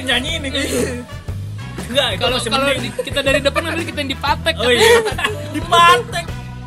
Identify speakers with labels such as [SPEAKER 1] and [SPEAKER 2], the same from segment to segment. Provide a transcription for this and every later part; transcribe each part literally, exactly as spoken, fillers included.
[SPEAKER 1] dinyanyiin nih. Enggak,
[SPEAKER 2] kalau kalau kita dari depan nanti kita yang dipatek.
[SPEAKER 1] Oh iya. Dipatek.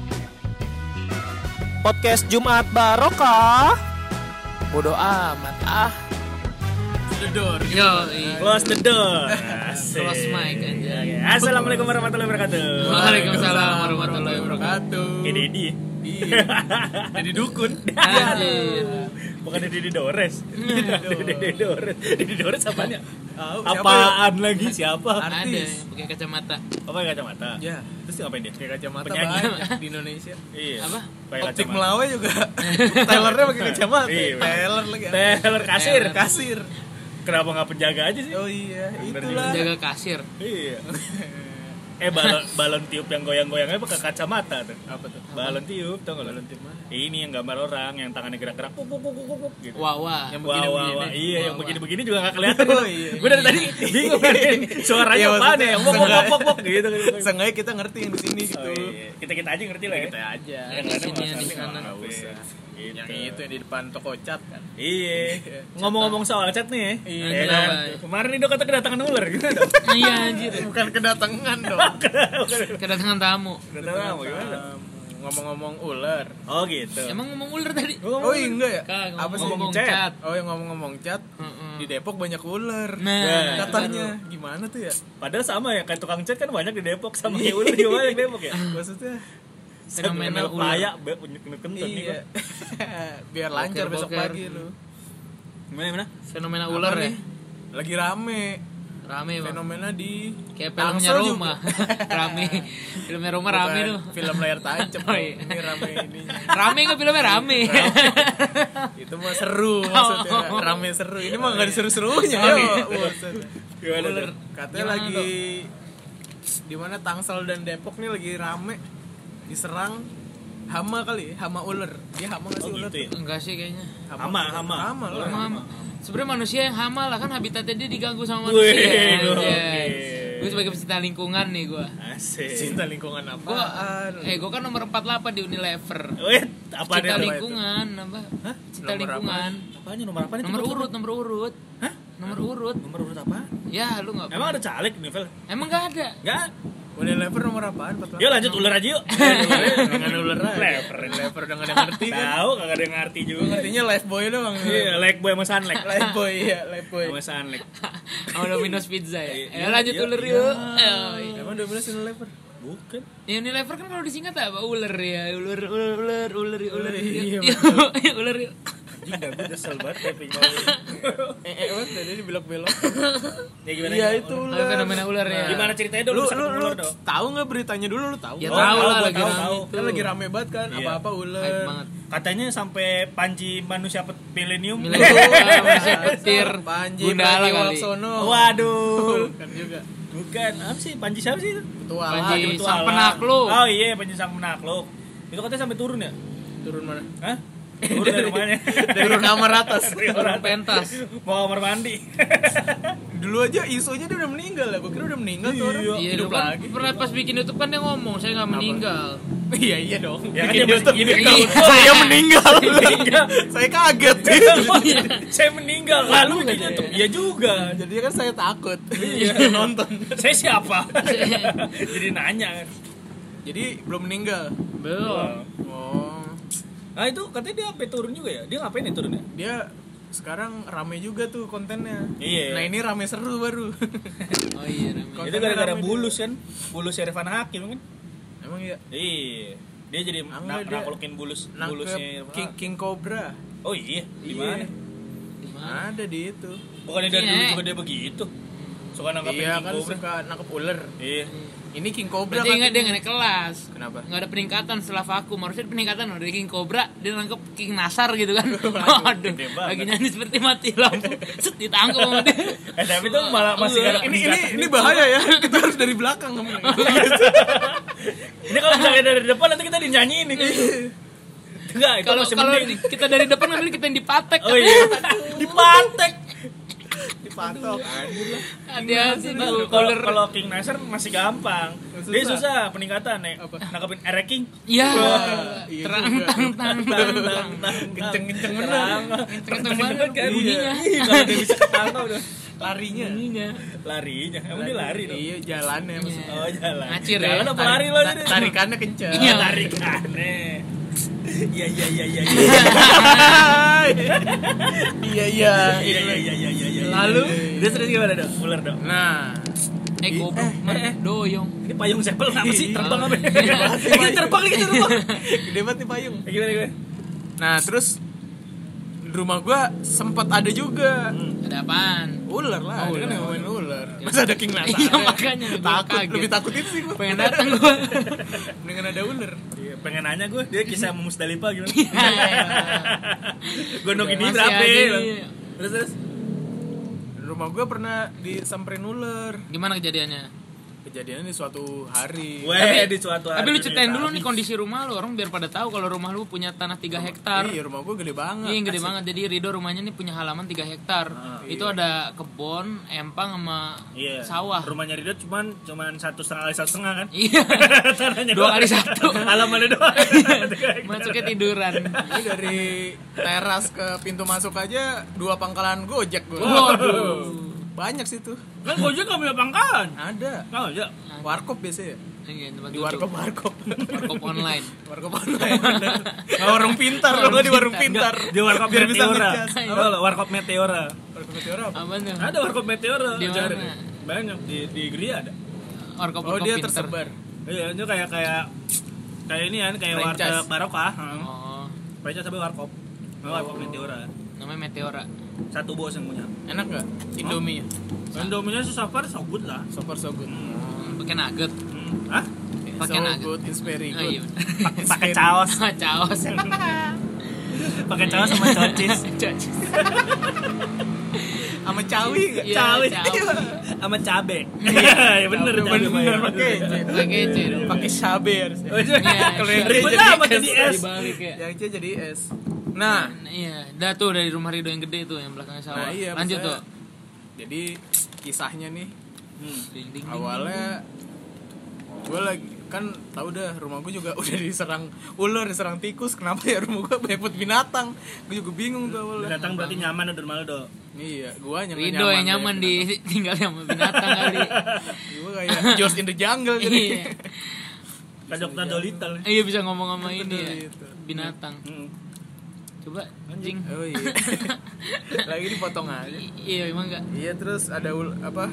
[SPEAKER 3] Podcast Jumat Barokah.
[SPEAKER 2] Bodoh amat ah.
[SPEAKER 1] The door.
[SPEAKER 2] Yo,
[SPEAKER 1] close the door.
[SPEAKER 2] Close mic aja.
[SPEAKER 1] Assalamualaikum warahmatullahi wabarakatuh.
[SPEAKER 2] Waalaikumsalam warahmatullahi wabarakatuh.
[SPEAKER 1] Kayak Dedi.
[SPEAKER 3] Iya.
[SPEAKER 1] Dedi dukun.
[SPEAKER 2] Anjir.
[SPEAKER 1] Bukan Dedi Dores. Dedi Dores. Dedi Dores apaan ya?
[SPEAKER 3] Oh,
[SPEAKER 1] Apaan ya? Lagi siapa?
[SPEAKER 2] Ada pakai kacamata.
[SPEAKER 1] Apa pakai kacamata?
[SPEAKER 3] Ya.
[SPEAKER 1] Terus ngapain dia?
[SPEAKER 3] Pakai kacamata
[SPEAKER 1] Penyanyi.
[SPEAKER 3] banyak di Indonesia.
[SPEAKER 1] Iya.
[SPEAKER 2] Apa?
[SPEAKER 1] Pakai
[SPEAKER 3] Optik
[SPEAKER 1] kacamata.
[SPEAKER 3] Melawe juga. Tailornya pakai kacamata.
[SPEAKER 1] Iya.
[SPEAKER 3] Tailor lagi.
[SPEAKER 1] Tailor kasir.
[SPEAKER 3] Kasir.
[SPEAKER 1] Kenapa nggak penjaga aja sih?
[SPEAKER 3] Oh iya,
[SPEAKER 1] Bener
[SPEAKER 3] itulah.
[SPEAKER 2] Jaga kasir.
[SPEAKER 1] Iya. Eh balon balon tiup yang goyang-goyangnya pakai kacamata tuh.
[SPEAKER 3] Apa tuh?
[SPEAKER 1] Balon tiup, tau nggak?
[SPEAKER 3] Balon tiup mana?
[SPEAKER 1] Ini yang gambar orang yang tangannya gerak-gerak, puk puk puk puk puk gitu.
[SPEAKER 2] Wah wah.
[SPEAKER 3] Yang
[SPEAKER 1] Wah, wah,
[SPEAKER 3] begini-begini.
[SPEAKER 1] wah. Iya,
[SPEAKER 2] Wah,
[SPEAKER 1] yang
[SPEAKER 2] wah.
[SPEAKER 1] begini-begini juga nggak kelihatan.
[SPEAKER 3] Oh, iya.
[SPEAKER 1] Gue dari tadi bingung kan, suaranya
[SPEAKER 3] Iya,
[SPEAKER 1] apaan
[SPEAKER 3] maksudnya
[SPEAKER 1] ya? Pok pok pok pok pok gitu.
[SPEAKER 3] Seenggaknya kita ngerti yang di sini gitu.
[SPEAKER 1] Oh, iya. Kita kita aja ngerti lah ya.
[SPEAKER 3] Kita aja.
[SPEAKER 1] Yang
[SPEAKER 2] Di
[SPEAKER 1] lainnya
[SPEAKER 2] sini,
[SPEAKER 1] nggak
[SPEAKER 2] di
[SPEAKER 1] usah,
[SPEAKER 2] sana.
[SPEAKER 1] nggak usah. Gitu.
[SPEAKER 3] Yang itu yang di depan toko cat kan.
[SPEAKER 1] Iya. Ngomong-ngomong soal cat nih,
[SPEAKER 2] Iya,
[SPEAKER 1] ya kan?
[SPEAKER 2] kenapa?
[SPEAKER 1] Kemarin Indo kata kedatangan ular gimana dong?
[SPEAKER 2] Iya anjir.
[SPEAKER 3] Bukan kedatangan dong.
[SPEAKER 2] Kedatangan tamu.
[SPEAKER 1] Kedatangan apa gimana?
[SPEAKER 3] Ngomong-ngomong ular.
[SPEAKER 1] Oh gitu.
[SPEAKER 2] Emang ngomong ular tadi?
[SPEAKER 3] Oh iya, enggak ya?
[SPEAKER 2] Kagak,
[SPEAKER 3] Apa sih?
[SPEAKER 2] ngomong
[SPEAKER 1] cat?
[SPEAKER 2] cat.
[SPEAKER 3] Oh yang ngomong-ngomong cat.
[SPEAKER 2] Heeh.
[SPEAKER 3] Di Depok banyak ular.
[SPEAKER 2] Nah,
[SPEAKER 3] Katanya gimana tuh ya?
[SPEAKER 1] Padahal sama ya, kayak tukang cat kan banyak di Depok, sama kayak ular juga banyak di Depok ya.
[SPEAKER 3] Maksudnya
[SPEAKER 2] fenomena ular.
[SPEAKER 1] Paya, kentut nih
[SPEAKER 3] iya.
[SPEAKER 1] gua.
[SPEAKER 3] Biar lancar besok
[SPEAKER 2] Boker-boker.
[SPEAKER 3] pagi lu.
[SPEAKER 1] Gimana gimana?
[SPEAKER 2] Fenomena
[SPEAKER 3] Apa
[SPEAKER 2] ular ya.
[SPEAKER 3] nih? Lagi rame.
[SPEAKER 2] Rame bang.
[SPEAKER 3] Fenomena di
[SPEAKER 2] Kayak filmnya
[SPEAKER 3] Tangsel
[SPEAKER 2] Roma. Rame. Filmnya Roma rame
[SPEAKER 3] Bukan
[SPEAKER 2] tuh.
[SPEAKER 3] film layar tancap.
[SPEAKER 2] Oh, iya.
[SPEAKER 3] Ini rame ininya.
[SPEAKER 2] Rame nggak filmnya rame.
[SPEAKER 3] Itu mah seru maksudnya. Rame seru. Ini mah enggak diseru-serunya.
[SPEAKER 2] Oh,
[SPEAKER 3] Yo,
[SPEAKER 2] iya.
[SPEAKER 3] buset.
[SPEAKER 1] Gimana
[SPEAKER 2] Ular.
[SPEAKER 1] tuh?
[SPEAKER 3] Katanya
[SPEAKER 2] Gimana
[SPEAKER 3] lagi
[SPEAKER 2] tuh?
[SPEAKER 3] di mana Tangsel dan Depok nih lagi rame diserang hama kali, hama ular. Dia hama nggak sih
[SPEAKER 1] Oh
[SPEAKER 3] ular?
[SPEAKER 1] gitu ya.
[SPEAKER 2] Enggak sih kayaknya.
[SPEAKER 1] Hama, hama.
[SPEAKER 3] Hama lah.
[SPEAKER 2] Hama. Sebenarnya manusia yang hama lah, kan habitatnya dia diganggu sama
[SPEAKER 1] Wih,
[SPEAKER 2] manusia.
[SPEAKER 1] oke.
[SPEAKER 2] Gue sebagai pecinta lingkungan nih gue.
[SPEAKER 1] Asik.
[SPEAKER 3] Cinta lingkungan
[SPEAKER 2] Gua,
[SPEAKER 3] apaan?
[SPEAKER 2] eh gue kan nomor empat puluh delapan di Unilever.
[SPEAKER 1] Wait, apa
[SPEAKER 2] Cinta
[SPEAKER 1] nih?
[SPEAKER 2] lingkungan, apa?
[SPEAKER 1] Hah?
[SPEAKER 2] Cinta
[SPEAKER 3] Nomor
[SPEAKER 2] lingkungan.
[SPEAKER 1] Apanya nomor apa nih?
[SPEAKER 2] Nomor
[SPEAKER 1] Coba,
[SPEAKER 2] urut,
[SPEAKER 1] coba.
[SPEAKER 2] nomor urut.
[SPEAKER 1] Hah?
[SPEAKER 2] Nomor urut.
[SPEAKER 1] Nomor urut apa?
[SPEAKER 2] Ya, lu nggak.
[SPEAKER 1] Emang ada caleg nih, Vel?
[SPEAKER 2] Emang nggak ada.
[SPEAKER 1] Enggak.
[SPEAKER 3] Unilever nomor apaan? empat puluh delapan?
[SPEAKER 1] Yuk lanjut ular aja yuk.
[SPEAKER 3] Dengan ular aja.
[SPEAKER 1] Lever.
[SPEAKER 3] Unilever udah nggak ada yang ngerti kan?
[SPEAKER 1] Tahu kagak ada yang ngerti juga.
[SPEAKER 3] Ngertinya life boy doang.
[SPEAKER 1] Iya, like boy sama sunlek.
[SPEAKER 3] Life boy ya, life boy.
[SPEAKER 1] Sama sunlek.
[SPEAKER 2] Sama Domino's Pizza ya.
[SPEAKER 1] Iya,
[SPEAKER 2] Ya lanjut
[SPEAKER 1] iya,
[SPEAKER 2] ular
[SPEAKER 1] iya.
[SPEAKER 2] yuk. Oh, iya.
[SPEAKER 3] Emang Domino's Unilever?
[SPEAKER 1] Bukan.
[SPEAKER 2] Ya Unilever kan kalau disingkat apa? Ular ya, ular, ular, ular, ular, ular.
[SPEAKER 3] Iya,
[SPEAKER 2] Yuk, yuk, ular yuk.
[SPEAKER 1] Anjing dah gue kesel banget kayak pinggang.
[SPEAKER 3] Eh, eh, what? Tadi belok-belok.
[SPEAKER 1] Ya gimana?
[SPEAKER 3] Iya
[SPEAKER 1] gimana?
[SPEAKER 3] itu
[SPEAKER 2] Ada
[SPEAKER 3] ular.
[SPEAKER 2] fenomena ular ya.
[SPEAKER 1] Gimana ceritanya dulu?
[SPEAKER 3] Lu
[SPEAKER 1] Bisa
[SPEAKER 3] lu
[SPEAKER 1] ketemu
[SPEAKER 3] lu
[SPEAKER 1] ular dong.
[SPEAKER 3] tahu nggak beritanya dulu lu tahu?
[SPEAKER 2] Ya
[SPEAKER 1] Oh,
[SPEAKER 2] tahu
[SPEAKER 1] tahu,
[SPEAKER 2] lah
[SPEAKER 1] gua
[SPEAKER 2] lagi
[SPEAKER 1] tahu,
[SPEAKER 2] rame
[SPEAKER 1] tahu.
[SPEAKER 2] itu.
[SPEAKER 3] Kan lagi rame banget kan,
[SPEAKER 1] Iya.
[SPEAKER 3] apa-apa
[SPEAKER 2] Hype
[SPEAKER 3] ular.
[SPEAKER 2] banget.
[SPEAKER 1] Katanya sampai Panji manusia pet- milenium.
[SPEAKER 2] Milenium masih petir
[SPEAKER 3] Panji
[SPEAKER 2] Gundala kali.
[SPEAKER 3] Pragiwaksono.
[SPEAKER 1] Waduh.
[SPEAKER 3] Kan juga.
[SPEAKER 1] Bukan. Apa sih? Panji siapa sih itu?
[SPEAKER 3] Petualang.
[SPEAKER 2] Panji
[SPEAKER 1] Petualang.
[SPEAKER 2] sang penakluk.
[SPEAKER 1] Oh iya, Panji sang penakluk. Itu katanya sampai turun ya?
[SPEAKER 3] Turun mana?
[SPEAKER 1] Hah? Turun dari rumahnya.
[SPEAKER 3] Dari kamar atas.
[SPEAKER 1] Dari
[SPEAKER 2] Turun
[SPEAKER 1] atas.
[SPEAKER 2] pentas.
[SPEAKER 1] Mau kamar mandi.
[SPEAKER 3] Dulu aja isunya dia udah meninggal ya. Gua kira udah meninggal tuh orang.
[SPEAKER 1] Iya,
[SPEAKER 2] Iya,
[SPEAKER 3] Hidup
[SPEAKER 2] lu kan
[SPEAKER 3] lagi.
[SPEAKER 2] pernah pas bikin YouTube kan dia ngomong, saya nggak meninggal.
[SPEAKER 3] Iya iya dong.
[SPEAKER 1] Ya kan
[SPEAKER 3] Bikin
[SPEAKER 1] dia
[SPEAKER 3] YouTube.
[SPEAKER 1] ini
[SPEAKER 2] Iya.
[SPEAKER 3] Saya meninggal. Saya kaget.
[SPEAKER 1] Saya meninggal. Lalu bikin YouTube. Iya juga.
[SPEAKER 3] Jadi kan saya takut.
[SPEAKER 1] Iya.
[SPEAKER 3] Nonton.
[SPEAKER 1] Saya siapa? Jadi nanya kan.
[SPEAKER 3] Jadi belum meninggal.
[SPEAKER 2] Belum.
[SPEAKER 3] Oh.
[SPEAKER 1] Nah itu katanya dia sampai turun juga ya? Dia ngapain ya turun ya?
[SPEAKER 3] Dia sekarang rame juga tuh kontennya.
[SPEAKER 1] Iya.
[SPEAKER 3] Nah ini rame seru baru.
[SPEAKER 2] Oh iya, rame.
[SPEAKER 3] Kontennya
[SPEAKER 1] Itu gara-gara
[SPEAKER 3] rame
[SPEAKER 1] bulus kan? Bulus Irfan Hakim kan?
[SPEAKER 3] Emang iya.
[SPEAKER 1] Iya. Dia jadi
[SPEAKER 3] Enggak,
[SPEAKER 1] nak-
[SPEAKER 3] dia
[SPEAKER 1] naklukin bulus
[SPEAKER 3] Nangkep
[SPEAKER 1] bulusnya Irfan
[SPEAKER 3] King,
[SPEAKER 1] Hakim.
[SPEAKER 3] King Cobra.
[SPEAKER 1] Oh iya, di
[SPEAKER 3] Iya.
[SPEAKER 1] mana?
[SPEAKER 2] Di mana?
[SPEAKER 3] Ada di itu.
[SPEAKER 1] Bukannya dari
[SPEAKER 2] Iya.
[SPEAKER 1] dulu juga dia begitu. Suka nangkapin
[SPEAKER 3] Iya
[SPEAKER 1] King
[SPEAKER 3] kan
[SPEAKER 1] Cobra.
[SPEAKER 3] suka nangkep ular.
[SPEAKER 1] Iya.
[SPEAKER 3] Ini King Cobra
[SPEAKER 2] Berarti
[SPEAKER 3] kan.
[SPEAKER 2] nggak dia nggak naik kelas.
[SPEAKER 3] Kenapa?
[SPEAKER 2] Nggak ada peningkatan setelah vakum. Harusnya ada peningkatan loh dari King Cobra dia nangkep King Nasar gitu kan. Aduh,
[SPEAKER 1] gede banget.
[SPEAKER 2] lagi nyanyi seperti mati lampu. Set ditangkap sama dia.
[SPEAKER 1] Eh tapi itu malah masih gak ada
[SPEAKER 3] Ini ini
[SPEAKER 1] peningkatan.
[SPEAKER 3] ini bahaya ya. Kita harus dari belakang ngomong.
[SPEAKER 1] Ini kalau misalnya dari depan nanti kita dinyanyiin nih. Enggak, itu
[SPEAKER 2] Kalau
[SPEAKER 1] masih
[SPEAKER 2] kalau
[SPEAKER 1] mending.
[SPEAKER 2] di- kita dari depan nanti kita yang dipatek.
[SPEAKER 1] Oh iya. Dipatek.
[SPEAKER 3] patok anjir lah.
[SPEAKER 2] Hati-hati tuh
[SPEAKER 1] Kalau
[SPEAKER 2] ular.
[SPEAKER 1] kalau King Nasr masih gampang.
[SPEAKER 3] Susah.
[SPEAKER 1] Dia susah peningkatan nih.
[SPEAKER 3] Apa?
[SPEAKER 1] Nangkepin erek King.
[SPEAKER 2] Iya.
[SPEAKER 3] Iya
[SPEAKER 2] Terang
[SPEAKER 3] juga.
[SPEAKER 2] tang tang tang tang.
[SPEAKER 3] Kenceng-kenceng bener.
[SPEAKER 2] Kenceng banget kan bunyinya.
[SPEAKER 1] Iya, kalau dia bisa ketangkap udah
[SPEAKER 3] Larinya.
[SPEAKER 2] Bunyinya.
[SPEAKER 1] larinya. Emang dia lari dong.
[SPEAKER 3] Iya, jalannya maksudnya.
[SPEAKER 1] Oh, jalan.
[SPEAKER 2] Ngacir ya.
[SPEAKER 1] Jangan apa
[SPEAKER 3] Tarik-
[SPEAKER 1] lari lo
[SPEAKER 3] ta-
[SPEAKER 1] jadi.
[SPEAKER 3] Tarikannya kenceng.
[SPEAKER 2] Iya.
[SPEAKER 1] Tarikannya. Iya iya iya iya.
[SPEAKER 3] Iya iya.
[SPEAKER 1] Iya iya iya iya iya.
[SPEAKER 3] Lalu?
[SPEAKER 1] dia terus gimana dong? Ular dong.
[SPEAKER 3] Nah,
[SPEAKER 2] Eh goblok,
[SPEAKER 1] eh, eh.
[SPEAKER 2] doyong.
[SPEAKER 1] Ini payung sepel kenapa sih? Terbang apa?
[SPEAKER 3] Gede banget nih
[SPEAKER 1] Ini
[SPEAKER 3] payung.
[SPEAKER 1] terbang lagi terbang.
[SPEAKER 3] Gede banget nih payung.
[SPEAKER 1] Eh, Gimana gimana?
[SPEAKER 3] Nah, terus di rumah gua sempat ada juga
[SPEAKER 2] Ada apaan?
[SPEAKER 3] ular lah,
[SPEAKER 2] Oh,
[SPEAKER 3] dia kan
[SPEAKER 2] ular.
[SPEAKER 3] yang main ular. Masa ada king nasar?
[SPEAKER 2] Iya, makanya gua
[SPEAKER 3] takut,
[SPEAKER 2] kaget.
[SPEAKER 3] lebih takut itu sih gua.
[SPEAKER 2] Pengen datang gua.
[SPEAKER 3] Mendingan ada ular.
[SPEAKER 1] Iya, pengen nanya gue, dia kisah sama Musdalifah gimana?
[SPEAKER 2] Iya.
[SPEAKER 1] Gue ini
[SPEAKER 2] Masih
[SPEAKER 1] berapa?
[SPEAKER 2] ada
[SPEAKER 1] ya?
[SPEAKER 2] ini.
[SPEAKER 1] Terus terus.
[SPEAKER 3] Di rumah gua pernah disamperin ular.
[SPEAKER 2] Gimana kejadiannya?
[SPEAKER 3] Kejadiannya di suatu hari.
[SPEAKER 1] Weh, di suatu hari.
[SPEAKER 2] Tapi lu ceritain dulu
[SPEAKER 1] Tapi-
[SPEAKER 2] nih kondisi rumah lu, orang biar pada tahu kalau rumah lu punya tanah tiga hektar.
[SPEAKER 3] Iya, rumah gua gede banget.
[SPEAKER 2] Iya, yang gede banget. Jadi Rido rumahnya nih punya halaman tiga hektar.
[SPEAKER 1] Ah,
[SPEAKER 2] Itu ada kebun, empang sama
[SPEAKER 1] Iya.
[SPEAKER 2] sawah.
[SPEAKER 1] Rumahnya Ridho cuman cuman satu setengah kali satu setengah kan?
[SPEAKER 2] Iya.
[SPEAKER 1] Tanahnya
[SPEAKER 2] Dua
[SPEAKER 1] doang.
[SPEAKER 2] kali satu.
[SPEAKER 1] Halamannya doang.
[SPEAKER 2] Masuknya tiduran.
[SPEAKER 3] Ini dari teras ke pintu masuk aja dua pangkalan Gojek gua.
[SPEAKER 2] Waduh.
[SPEAKER 3] Banyak sih tuh.
[SPEAKER 1] Kan Gojek gak punya pangkalan.
[SPEAKER 3] Ada.
[SPEAKER 1] Tahu aja.
[SPEAKER 3] Warkop biasanya.
[SPEAKER 2] Iya, tempat
[SPEAKER 3] Di
[SPEAKER 2] duduk.
[SPEAKER 3] warkop warkop.
[SPEAKER 2] Warkop online.
[SPEAKER 3] Warkop online. Nah, warung pintar lo nggak di warung pintar.
[SPEAKER 1] Di warkop
[SPEAKER 3] Biar bisa
[SPEAKER 1] Meteora.
[SPEAKER 3] ngecas.
[SPEAKER 1] Tahu lo, warkop Meteora.
[SPEAKER 3] Warkop meteora apa?
[SPEAKER 2] Apa tuh?
[SPEAKER 1] Ada warkop Meteora.
[SPEAKER 2] Di
[SPEAKER 1] Cari.
[SPEAKER 2] mana?
[SPEAKER 1] Banyak di di Gria ada.
[SPEAKER 2] Warkop
[SPEAKER 3] Oh,
[SPEAKER 2] warkop
[SPEAKER 3] dia
[SPEAKER 2] pinter.
[SPEAKER 3] tersebar.
[SPEAKER 1] Iya, itu kayak kayak kayak ini kan kayak
[SPEAKER 3] Franchise.
[SPEAKER 1] warteg barokah. Heeh.
[SPEAKER 2] Oh,
[SPEAKER 1] Franchise tapi warkop. Nah, warkop Meteora.
[SPEAKER 2] namanya Meteora.
[SPEAKER 1] Satu bos yang punya.
[SPEAKER 3] Enak nggak? Indomie.
[SPEAKER 1] Indominya sih so far so good lah.
[SPEAKER 3] So far so good.
[SPEAKER 2] Hmm, pakai nugget.
[SPEAKER 1] Hmm. Hah?
[SPEAKER 2] Pakai
[SPEAKER 3] so
[SPEAKER 2] nugget.
[SPEAKER 3] good, it's very
[SPEAKER 2] Oh,
[SPEAKER 3] good.
[SPEAKER 2] iya.
[SPEAKER 1] Pakai pakai caos.
[SPEAKER 2] Caos.
[SPEAKER 1] Pakai caos sama cocis.
[SPEAKER 3] Sama cawi nggak?
[SPEAKER 2] Iya,
[SPEAKER 1] Cawi.
[SPEAKER 2] cawi.
[SPEAKER 1] Sama cabe. Iya, bener
[SPEAKER 3] Cabe,
[SPEAKER 1] cabe.
[SPEAKER 3] bener, pakai
[SPEAKER 2] Pakai C dong.
[SPEAKER 3] pakai cabe harusnya.
[SPEAKER 1] Oh, iya.
[SPEAKER 2] Kalau yang
[SPEAKER 1] Ribet
[SPEAKER 3] jadi
[SPEAKER 1] amat jadi es.
[SPEAKER 2] Dibalik ya.
[SPEAKER 3] Yang C jadi es. Nah,
[SPEAKER 2] Iya, dah tuh dari rumah Rido yang gede tuh yang belakangnya sawah.
[SPEAKER 3] nah iya.
[SPEAKER 2] Lanjut tuh.
[SPEAKER 3] maksudnya- Jadi kisahnya nih
[SPEAKER 1] Hmm.
[SPEAKER 2] Ding, ding, ding,
[SPEAKER 3] awalnya gue lagi kan tahu dah rumah gue juga udah diserang ular, diserang tikus. Kenapa ya rumah gue banyak binatang? Gue juga bingung tuh awalnya.
[SPEAKER 1] Binatang berarti nyaman udah malu do.
[SPEAKER 3] Iya, gue yang
[SPEAKER 2] Rido yang nyaman di tinggal sama binatang kali.
[SPEAKER 3] gue kayak George in the Jungle jadi.
[SPEAKER 2] Iya.
[SPEAKER 1] Kayak dokter Dolittle.
[SPEAKER 2] Iya bisa ngomong sama ini ya.
[SPEAKER 3] Gitu.
[SPEAKER 2] Binatang.
[SPEAKER 1] Hmm.
[SPEAKER 2] Coba anjing.
[SPEAKER 3] Oh iya. Lagi dipotong aja.
[SPEAKER 2] Iya emang enggak.
[SPEAKER 3] Iya, terus ada ul apa?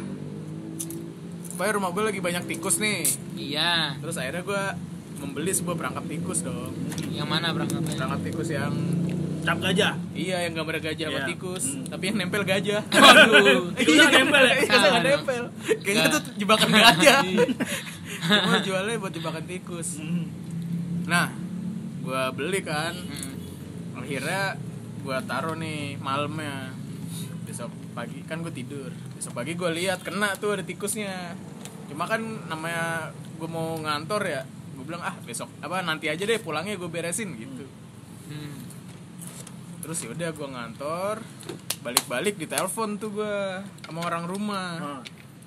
[SPEAKER 3] Pokoknya rumah gue lagi banyak tikus nih.
[SPEAKER 2] Iya.
[SPEAKER 3] Terus akhirnya gue membeli sebuah perangkap tikus dong.
[SPEAKER 2] Yang mana berangkatnya?
[SPEAKER 3] Perangkap tikus yang
[SPEAKER 1] Cap gajah.
[SPEAKER 3] iya yang gambar gajah sama
[SPEAKER 1] Iya.
[SPEAKER 3] tikus,
[SPEAKER 1] Hmm.
[SPEAKER 3] tapi yang nempel gajah.
[SPEAKER 2] Waduh.
[SPEAKER 1] Itu nggak nempel ya?
[SPEAKER 3] Iya, nggak nempel. Kayaknya
[SPEAKER 2] Nggak.
[SPEAKER 3] tuh jebakan gajah.
[SPEAKER 2] Iya.
[SPEAKER 3] Cuma jualnya buat jebakan tikus.
[SPEAKER 1] Hmm.
[SPEAKER 3] Nah, gue beli kan.
[SPEAKER 2] Hmm.
[SPEAKER 3] Akhirnya gue taruh nih malamnya. Besok pagi kan gue tidur. Besok pagi gue lihat kena tuh ada tikusnya. Cuma kan namanya gue mau ngantor ya. Gue bilang ah besok apa nanti aja deh pulangnya gue beresin gitu.
[SPEAKER 2] Hmm.
[SPEAKER 3] Terus yaudah gue ngantor, balik-balik ditelepon tuh gue sama orang rumah.
[SPEAKER 1] Oh.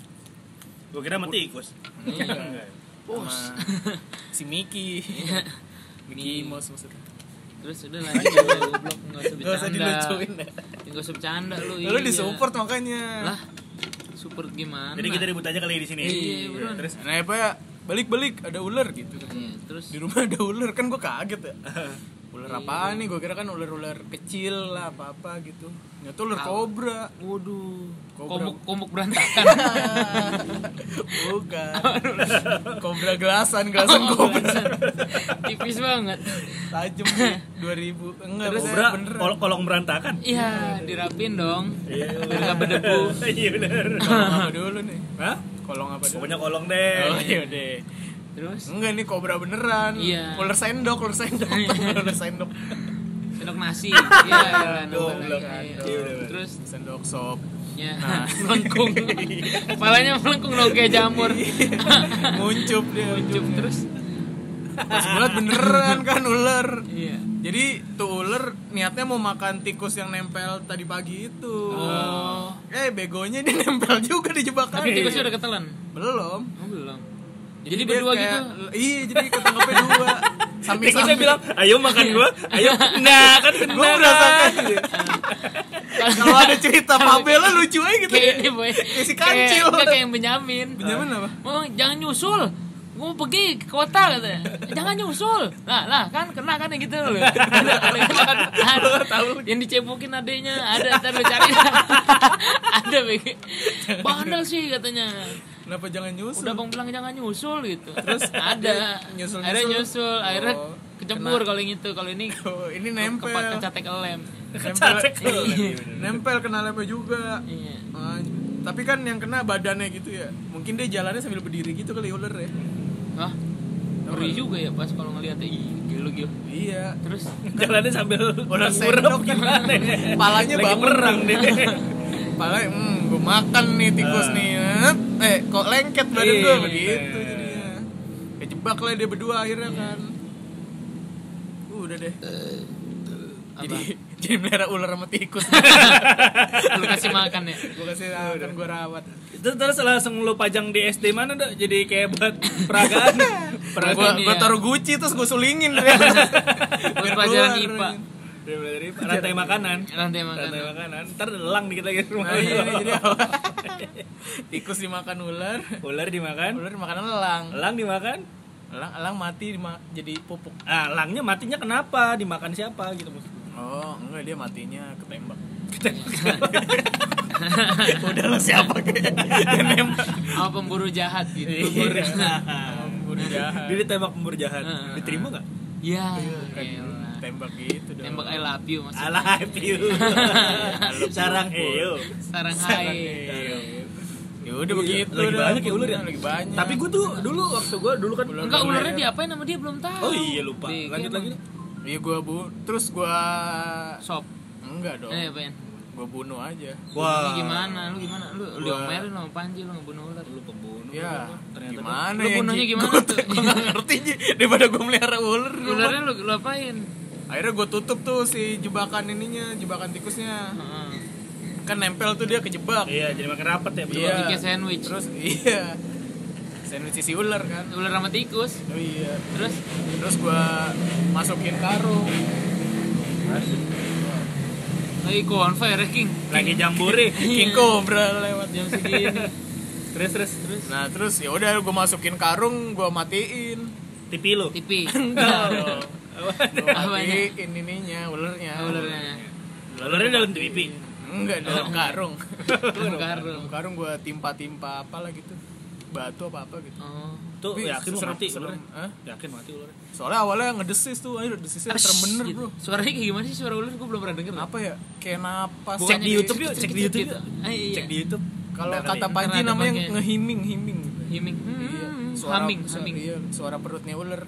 [SPEAKER 1] Gue kira mati tikus.
[SPEAKER 3] Iya. Sama si Miki. Miki Mouse maksudnya.
[SPEAKER 2] Terus udah lanjut ya goblok enggak usah
[SPEAKER 3] Gak usah
[SPEAKER 2] bercanda.
[SPEAKER 3] dilucuin ya.
[SPEAKER 2] Enggak usah bercanda lu.
[SPEAKER 3] Lu
[SPEAKER 2] iya.
[SPEAKER 3] disupport makanya.
[SPEAKER 2] Lah. Support gimana?
[SPEAKER 1] Jadi kita ribut aja kali di sini.
[SPEAKER 2] Iya, beneran.
[SPEAKER 1] Terus
[SPEAKER 3] Nah apa ya, balik-balik ada ular gitu.
[SPEAKER 2] Iya, terus
[SPEAKER 3] Di rumah ada ular kan gue kaget ya. Ular apaan nih? Gue kira kan ular-ular kecil lah apa-apa gitu. Ternyata ular kobra.
[SPEAKER 2] waduh,
[SPEAKER 3] Kobra.
[SPEAKER 2] komuk komuk berantakan.
[SPEAKER 3] Bukan. Kobra gelasan, gelasan kobra.
[SPEAKER 2] Tipis banget.
[SPEAKER 3] Tajam dua ribu. Enggak,
[SPEAKER 1] terus
[SPEAKER 3] pokoknya
[SPEAKER 1] bra,
[SPEAKER 3] beneran.
[SPEAKER 1] kol kolong berantakan.
[SPEAKER 2] Iya, dirapin dong.
[SPEAKER 1] Iya.
[SPEAKER 2] Biar enggak berdebu.
[SPEAKER 1] Iya benar.
[SPEAKER 3] Kolong apa dulu nih?
[SPEAKER 1] Hah?
[SPEAKER 3] Kolong apa dulu?
[SPEAKER 1] Pokoknya kolong deh.
[SPEAKER 3] Oh iya deh.
[SPEAKER 2] Terus
[SPEAKER 3] Enggak nih kobra beneran.
[SPEAKER 2] Iya.
[SPEAKER 3] Ular sendok, ular sendok. Ular sendok.
[SPEAKER 2] sendok nasi. Iya, iya,
[SPEAKER 1] Goblok.
[SPEAKER 2] iya.
[SPEAKER 1] Iya, bener.
[SPEAKER 2] Terus
[SPEAKER 3] Sendok sop.
[SPEAKER 2] ya
[SPEAKER 3] Nah.
[SPEAKER 2] melengkung. Kepalanya melengkung dong kayak jamur.
[SPEAKER 3] Muncup dia.
[SPEAKER 2] Uncup terus
[SPEAKER 3] Pas gue liat beneran kan ular.
[SPEAKER 2] Iya.
[SPEAKER 3] Jadi tuh ular niatnya mau makan tikus yang nempel tadi pagi itu.
[SPEAKER 2] Oh.
[SPEAKER 3] Eh begonya dia nempel juga di jebakan.
[SPEAKER 2] Tapi tikusnya udah ketelan.
[SPEAKER 3] Belum.
[SPEAKER 2] Oh, belum. Jadi,
[SPEAKER 3] dia
[SPEAKER 2] berdua
[SPEAKER 3] kayak-
[SPEAKER 2] gitu.
[SPEAKER 3] Iya, jadi ketangkepnya dua.
[SPEAKER 1] Tikusnya
[SPEAKER 3] Samping-samping.
[SPEAKER 1] bilang, ayo makan gua, ayo. Nah, kan
[SPEAKER 3] Gue
[SPEAKER 1] kena
[SPEAKER 3] berasa
[SPEAKER 1] kan.
[SPEAKER 3] kayak kalau ada cerita Fabela lucu aja gitu.
[SPEAKER 2] Kayak ini boy.
[SPEAKER 3] Kayak si
[SPEAKER 2] Kayak
[SPEAKER 3] kancil.
[SPEAKER 2] enggak kayak yang Benyamin.
[SPEAKER 3] Benyamin apa?
[SPEAKER 2] Oh, jangan nyusul. Gue mau pergi ke kota katanya. Jangan nyusul. Lah, lah kan kena kan yang gitu loh. Ada, ada, ada, tahu yang dicepokin adeknya, ada ntar lu cari. Ada begi. Bandel sih katanya.
[SPEAKER 3] Kenapa jangan nyusul?
[SPEAKER 2] Udah bang bilang jangan nyusul gitu. Terus ada
[SPEAKER 3] Nyusul-nyusul.
[SPEAKER 2] akhirnya nyusul, akhirnya
[SPEAKER 3] Oh,
[SPEAKER 2] kecebur
[SPEAKER 3] kena.
[SPEAKER 2] kalau yang itu. Kalau ini
[SPEAKER 3] Oh, ini nempel.
[SPEAKER 2] kepat kecatek lem.
[SPEAKER 1] Kecatek
[SPEAKER 3] Nempel,
[SPEAKER 1] lem.
[SPEAKER 3] nempel kena lemnya juga.
[SPEAKER 2] Iya.
[SPEAKER 3] Ah, tapi kan yang kena badannya gitu ya. Mungkin dia jalannya sambil berdiri gitu kali ular ya.
[SPEAKER 2] Hah? Ngeri juga ya pas kalau ngeliatnya. Ih, gila gila.
[SPEAKER 3] Iya.
[SPEAKER 2] Terus
[SPEAKER 1] Jalannya sambil
[SPEAKER 3] Udah
[SPEAKER 1] urep
[SPEAKER 3] sendok
[SPEAKER 1] gimana ya?
[SPEAKER 3] Palanya
[SPEAKER 1] Lagi
[SPEAKER 3] bangun.
[SPEAKER 1] perang deh.
[SPEAKER 3] Palanya, hmm, gue makan nih tikus
[SPEAKER 1] Ah.
[SPEAKER 3] nih. Eh, kok lengket badan gue
[SPEAKER 1] Iya.
[SPEAKER 3] begitu jadinya. Kejebak lah dia berdua akhirnya kan. Udah deh. Jadi jadi melihara ular sama tikus.
[SPEAKER 2] lu kasih makan ya.
[SPEAKER 3] Gue kasih makan, gue rawat.
[SPEAKER 1] Terus terus langsung lu pajang di S D mana dah? Jadi kayak buat peragaan.
[SPEAKER 3] Gue
[SPEAKER 1] Peragaan
[SPEAKER 2] ini
[SPEAKER 3] gue
[SPEAKER 2] ya.
[SPEAKER 3] taruh guci terus gue sulingin.
[SPEAKER 2] Buat pelajaran I P A.
[SPEAKER 1] dari rantai makanan.
[SPEAKER 2] Rantai
[SPEAKER 1] Rantai
[SPEAKER 2] makanan.
[SPEAKER 1] makanan. Ntar elang dikit lagi di rumah.
[SPEAKER 3] Oh iya, nih, jadi apa? Tikus dimakan ular,
[SPEAKER 1] Ular dimakan,
[SPEAKER 3] ular dimakan elang.
[SPEAKER 1] elang dimakan.
[SPEAKER 3] Elang, elang mati dima- jadi pupuk.
[SPEAKER 1] Ah, elangnya matinya kenapa? Dimakan siapa gitu maksudnya?
[SPEAKER 3] Oh, enggak, dia matinya ketembak. Udah lah siapa kayak dia nembak.
[SPEAKER 2] Sama pemburu jahat gitu.
[SPEAKER 1] Iya.
[SPEAKER 3] Pemburu jahat.
[SPEAKER 1] Dia ditembak pemburu jahat.
[SPEAKER 2] Heeh.
[SPEAKER 1] Diterima nggak?
[SPEAKER 2] Iya.
[SPEAKER 3] Kan
[SPEAKER 2] elah.
[SPEAKER 3] tembak gitu dong.
[SPEAKER 2] Tembak I love you maksudnya.
[SPEAKER 1] I love you. Sarang heyo.
[SPEAKER 2] Sarang
[SPEAKER 3] Sarang
[SPEAKER 2] hai.
[SPEAKER 3] heyo. Ya udah
[SPEAKER 1] Iya,
[SPEAKER 3] begitu
[SPEAKER 1] lagi
[SPEAKER 3] dah.
[SPEAKER 1] banyak ya ular ya?
[SPEAKER 3] Lagi banyak.
[SPEAKER 1] Tapi gue tuh dulu waktu gue dulu kan
[SPEAKER 3] Ular-
[SPEAKER 2] Enggak, ularnya
[SPEAKER 3] Ular.
[SPEAKER 2] diapain sama dia belum tahu.
[SPEAKER 1] Oh iya lupa.
[SPEAKER 2] Bego
[SPEAKER 1] Lanjut
[SPEAKER 2] emang.
[SPEAKER 1] lagi.
[SPEAKER 3] iya gua bu terus gua
[SPEAKER 2] Sop.
[SPEAKER 3] enggak dong.
[SPEAKER 2] Eh, apain?
[SPEAKER 3] Gua bunuh aja.
[SPEAKER 2] Ini gimana? Lu gimana? Lu lu
[SPEAKER 3] Gua-
[SPEAKER 2] diomelin sama Panji lu ngebunuh ular.
[SPEAKER 1] Lu pembunuh.
[SPEAKER 3] Ya,
[SPEAKER 1] Ternyata
[SPEAKER 3] gimana
[SPEAKER 2] Lu
[SPEAKER 3] ya?
[SPEAKER 2] bunuhnya
[SPEAKER 3] Ji?
[SPEAKER 2] gimana
[SPEAKER 3] Gua
[SPEAKER 2] tuh?
[SPEAKER 3] gua nggak ngerti Ji. Daripada gua melihara ular. di rumah.
[SPEAKER 2] Ularnya lu, lu apain?
[SPEAKER 3] Akhirnya gue tutup tuh si jebakan ininya, jebakan tikusnya.
[SPEAKER 2] Heeh.
[SPEAKER 3] Kan nempel tuh dia kejebak.
[SPEAKER 1] Iya, jadi makin rapet ya.
[SPEAKER 3] Iya.
[SPEAKER 2] Bikin sandwich.
[SPEAKER 3] Terus iya. Sandwich isi ular kan.
[SPEAKER 2] Ular sama tikus.
[SPEAKER 3] Oh iya.
[SPEAKER 2] Terus
[SPEAKER 3] Terus gua masukin karung.
[SPEAKER 2] lagi konvoy ya, King.
[SPEAKER 1] Lagi jambore.
[SPEAKER 3] King Cobra lewat.
[SPEAKER 2] Jam segini.
[SPEAKER 1] Terus terus
[SPEAKER 2] Terus
[SPEAKER 3] Nah, terus ya udah gua masukin karung, gua matiin.
[SPEAKER 1] T V lu.
[SPEAKER 2] T V.
[SPEAKER 3] Gua
[SPEAKER 2] Apanya?
[SPEAKER 3] matiin ininya, ularnya.
[SPEAKER 2] Ularnya.
[SPEAKER 1] Ularnya dalam T V.
[SPEAKER 3] Enggak, dalam karung.
[SPEAKER 2] Karung.
[SPEAKER 3] Dalam karung gua timpa-timpa apalah gitu. Batu apa-apa gitu.
[SPEAKER 2] Oh.
[SPEAKER 1] Tuh
[SPEAKER 3] Tapi
[SPEAKER 1] yakin lu
[SPEAKER 3] serem-
[SPEAKER 1] mati
[SPEAKER 3] serem.
[SPEAKER 1] ularnya?
[SPEAKER 3] Hah?
[SPEAKER 1] Yakin mati ularnya?
[SPEAKER 3] Soalnya awalnya ngedesis tuh, ayo desisnya serem bener,
[SPEAKER 2] Gitu.
[SPEAKER 3] Bro.
[SPEAKER 2] Suaranya kayak gimana sih suara ular? Gue belum pernah denger.
[SPEAKER 3] Apa ya? Kayak napas.
[SPEAKER 1] Cek di YouTube yuk,
[SPEAKER 2] gitu,
[SPEAKER 1] cek di
[SPEAKER 2] gitu,
[SPEAKER 1] YouTube
[SPEAKER 2] gitu.
[SPEAKER 1] yuk.
[SPEAKER 2] Ah, iya.
[SPEAKER 1] Cek di YouTube.
[SPEAKER 3] Kalau
[SPEAKER 1] Ntar
[SPEAKER 3] kata
[SPEAKER 1] nih.
[SPEAKER 3] Panji
[SPEAKER 2] Karena ada
[SPEAKER 3] namanya
[SPEAKER 2] bagian.
[SPEAKER 3] ngehiming, himing.
[SPEAKER 2] Himing.
[SPEAKER 3] Iya,
[SPEAKER 2] Hmm,
[SPEAKER 3] suara,
[SPEAKER 2] humming,
[SPEAKER 3] suara-
[SPEAKER 2] humming.
[SPEAKER 3] Iya, suara perutnya ular.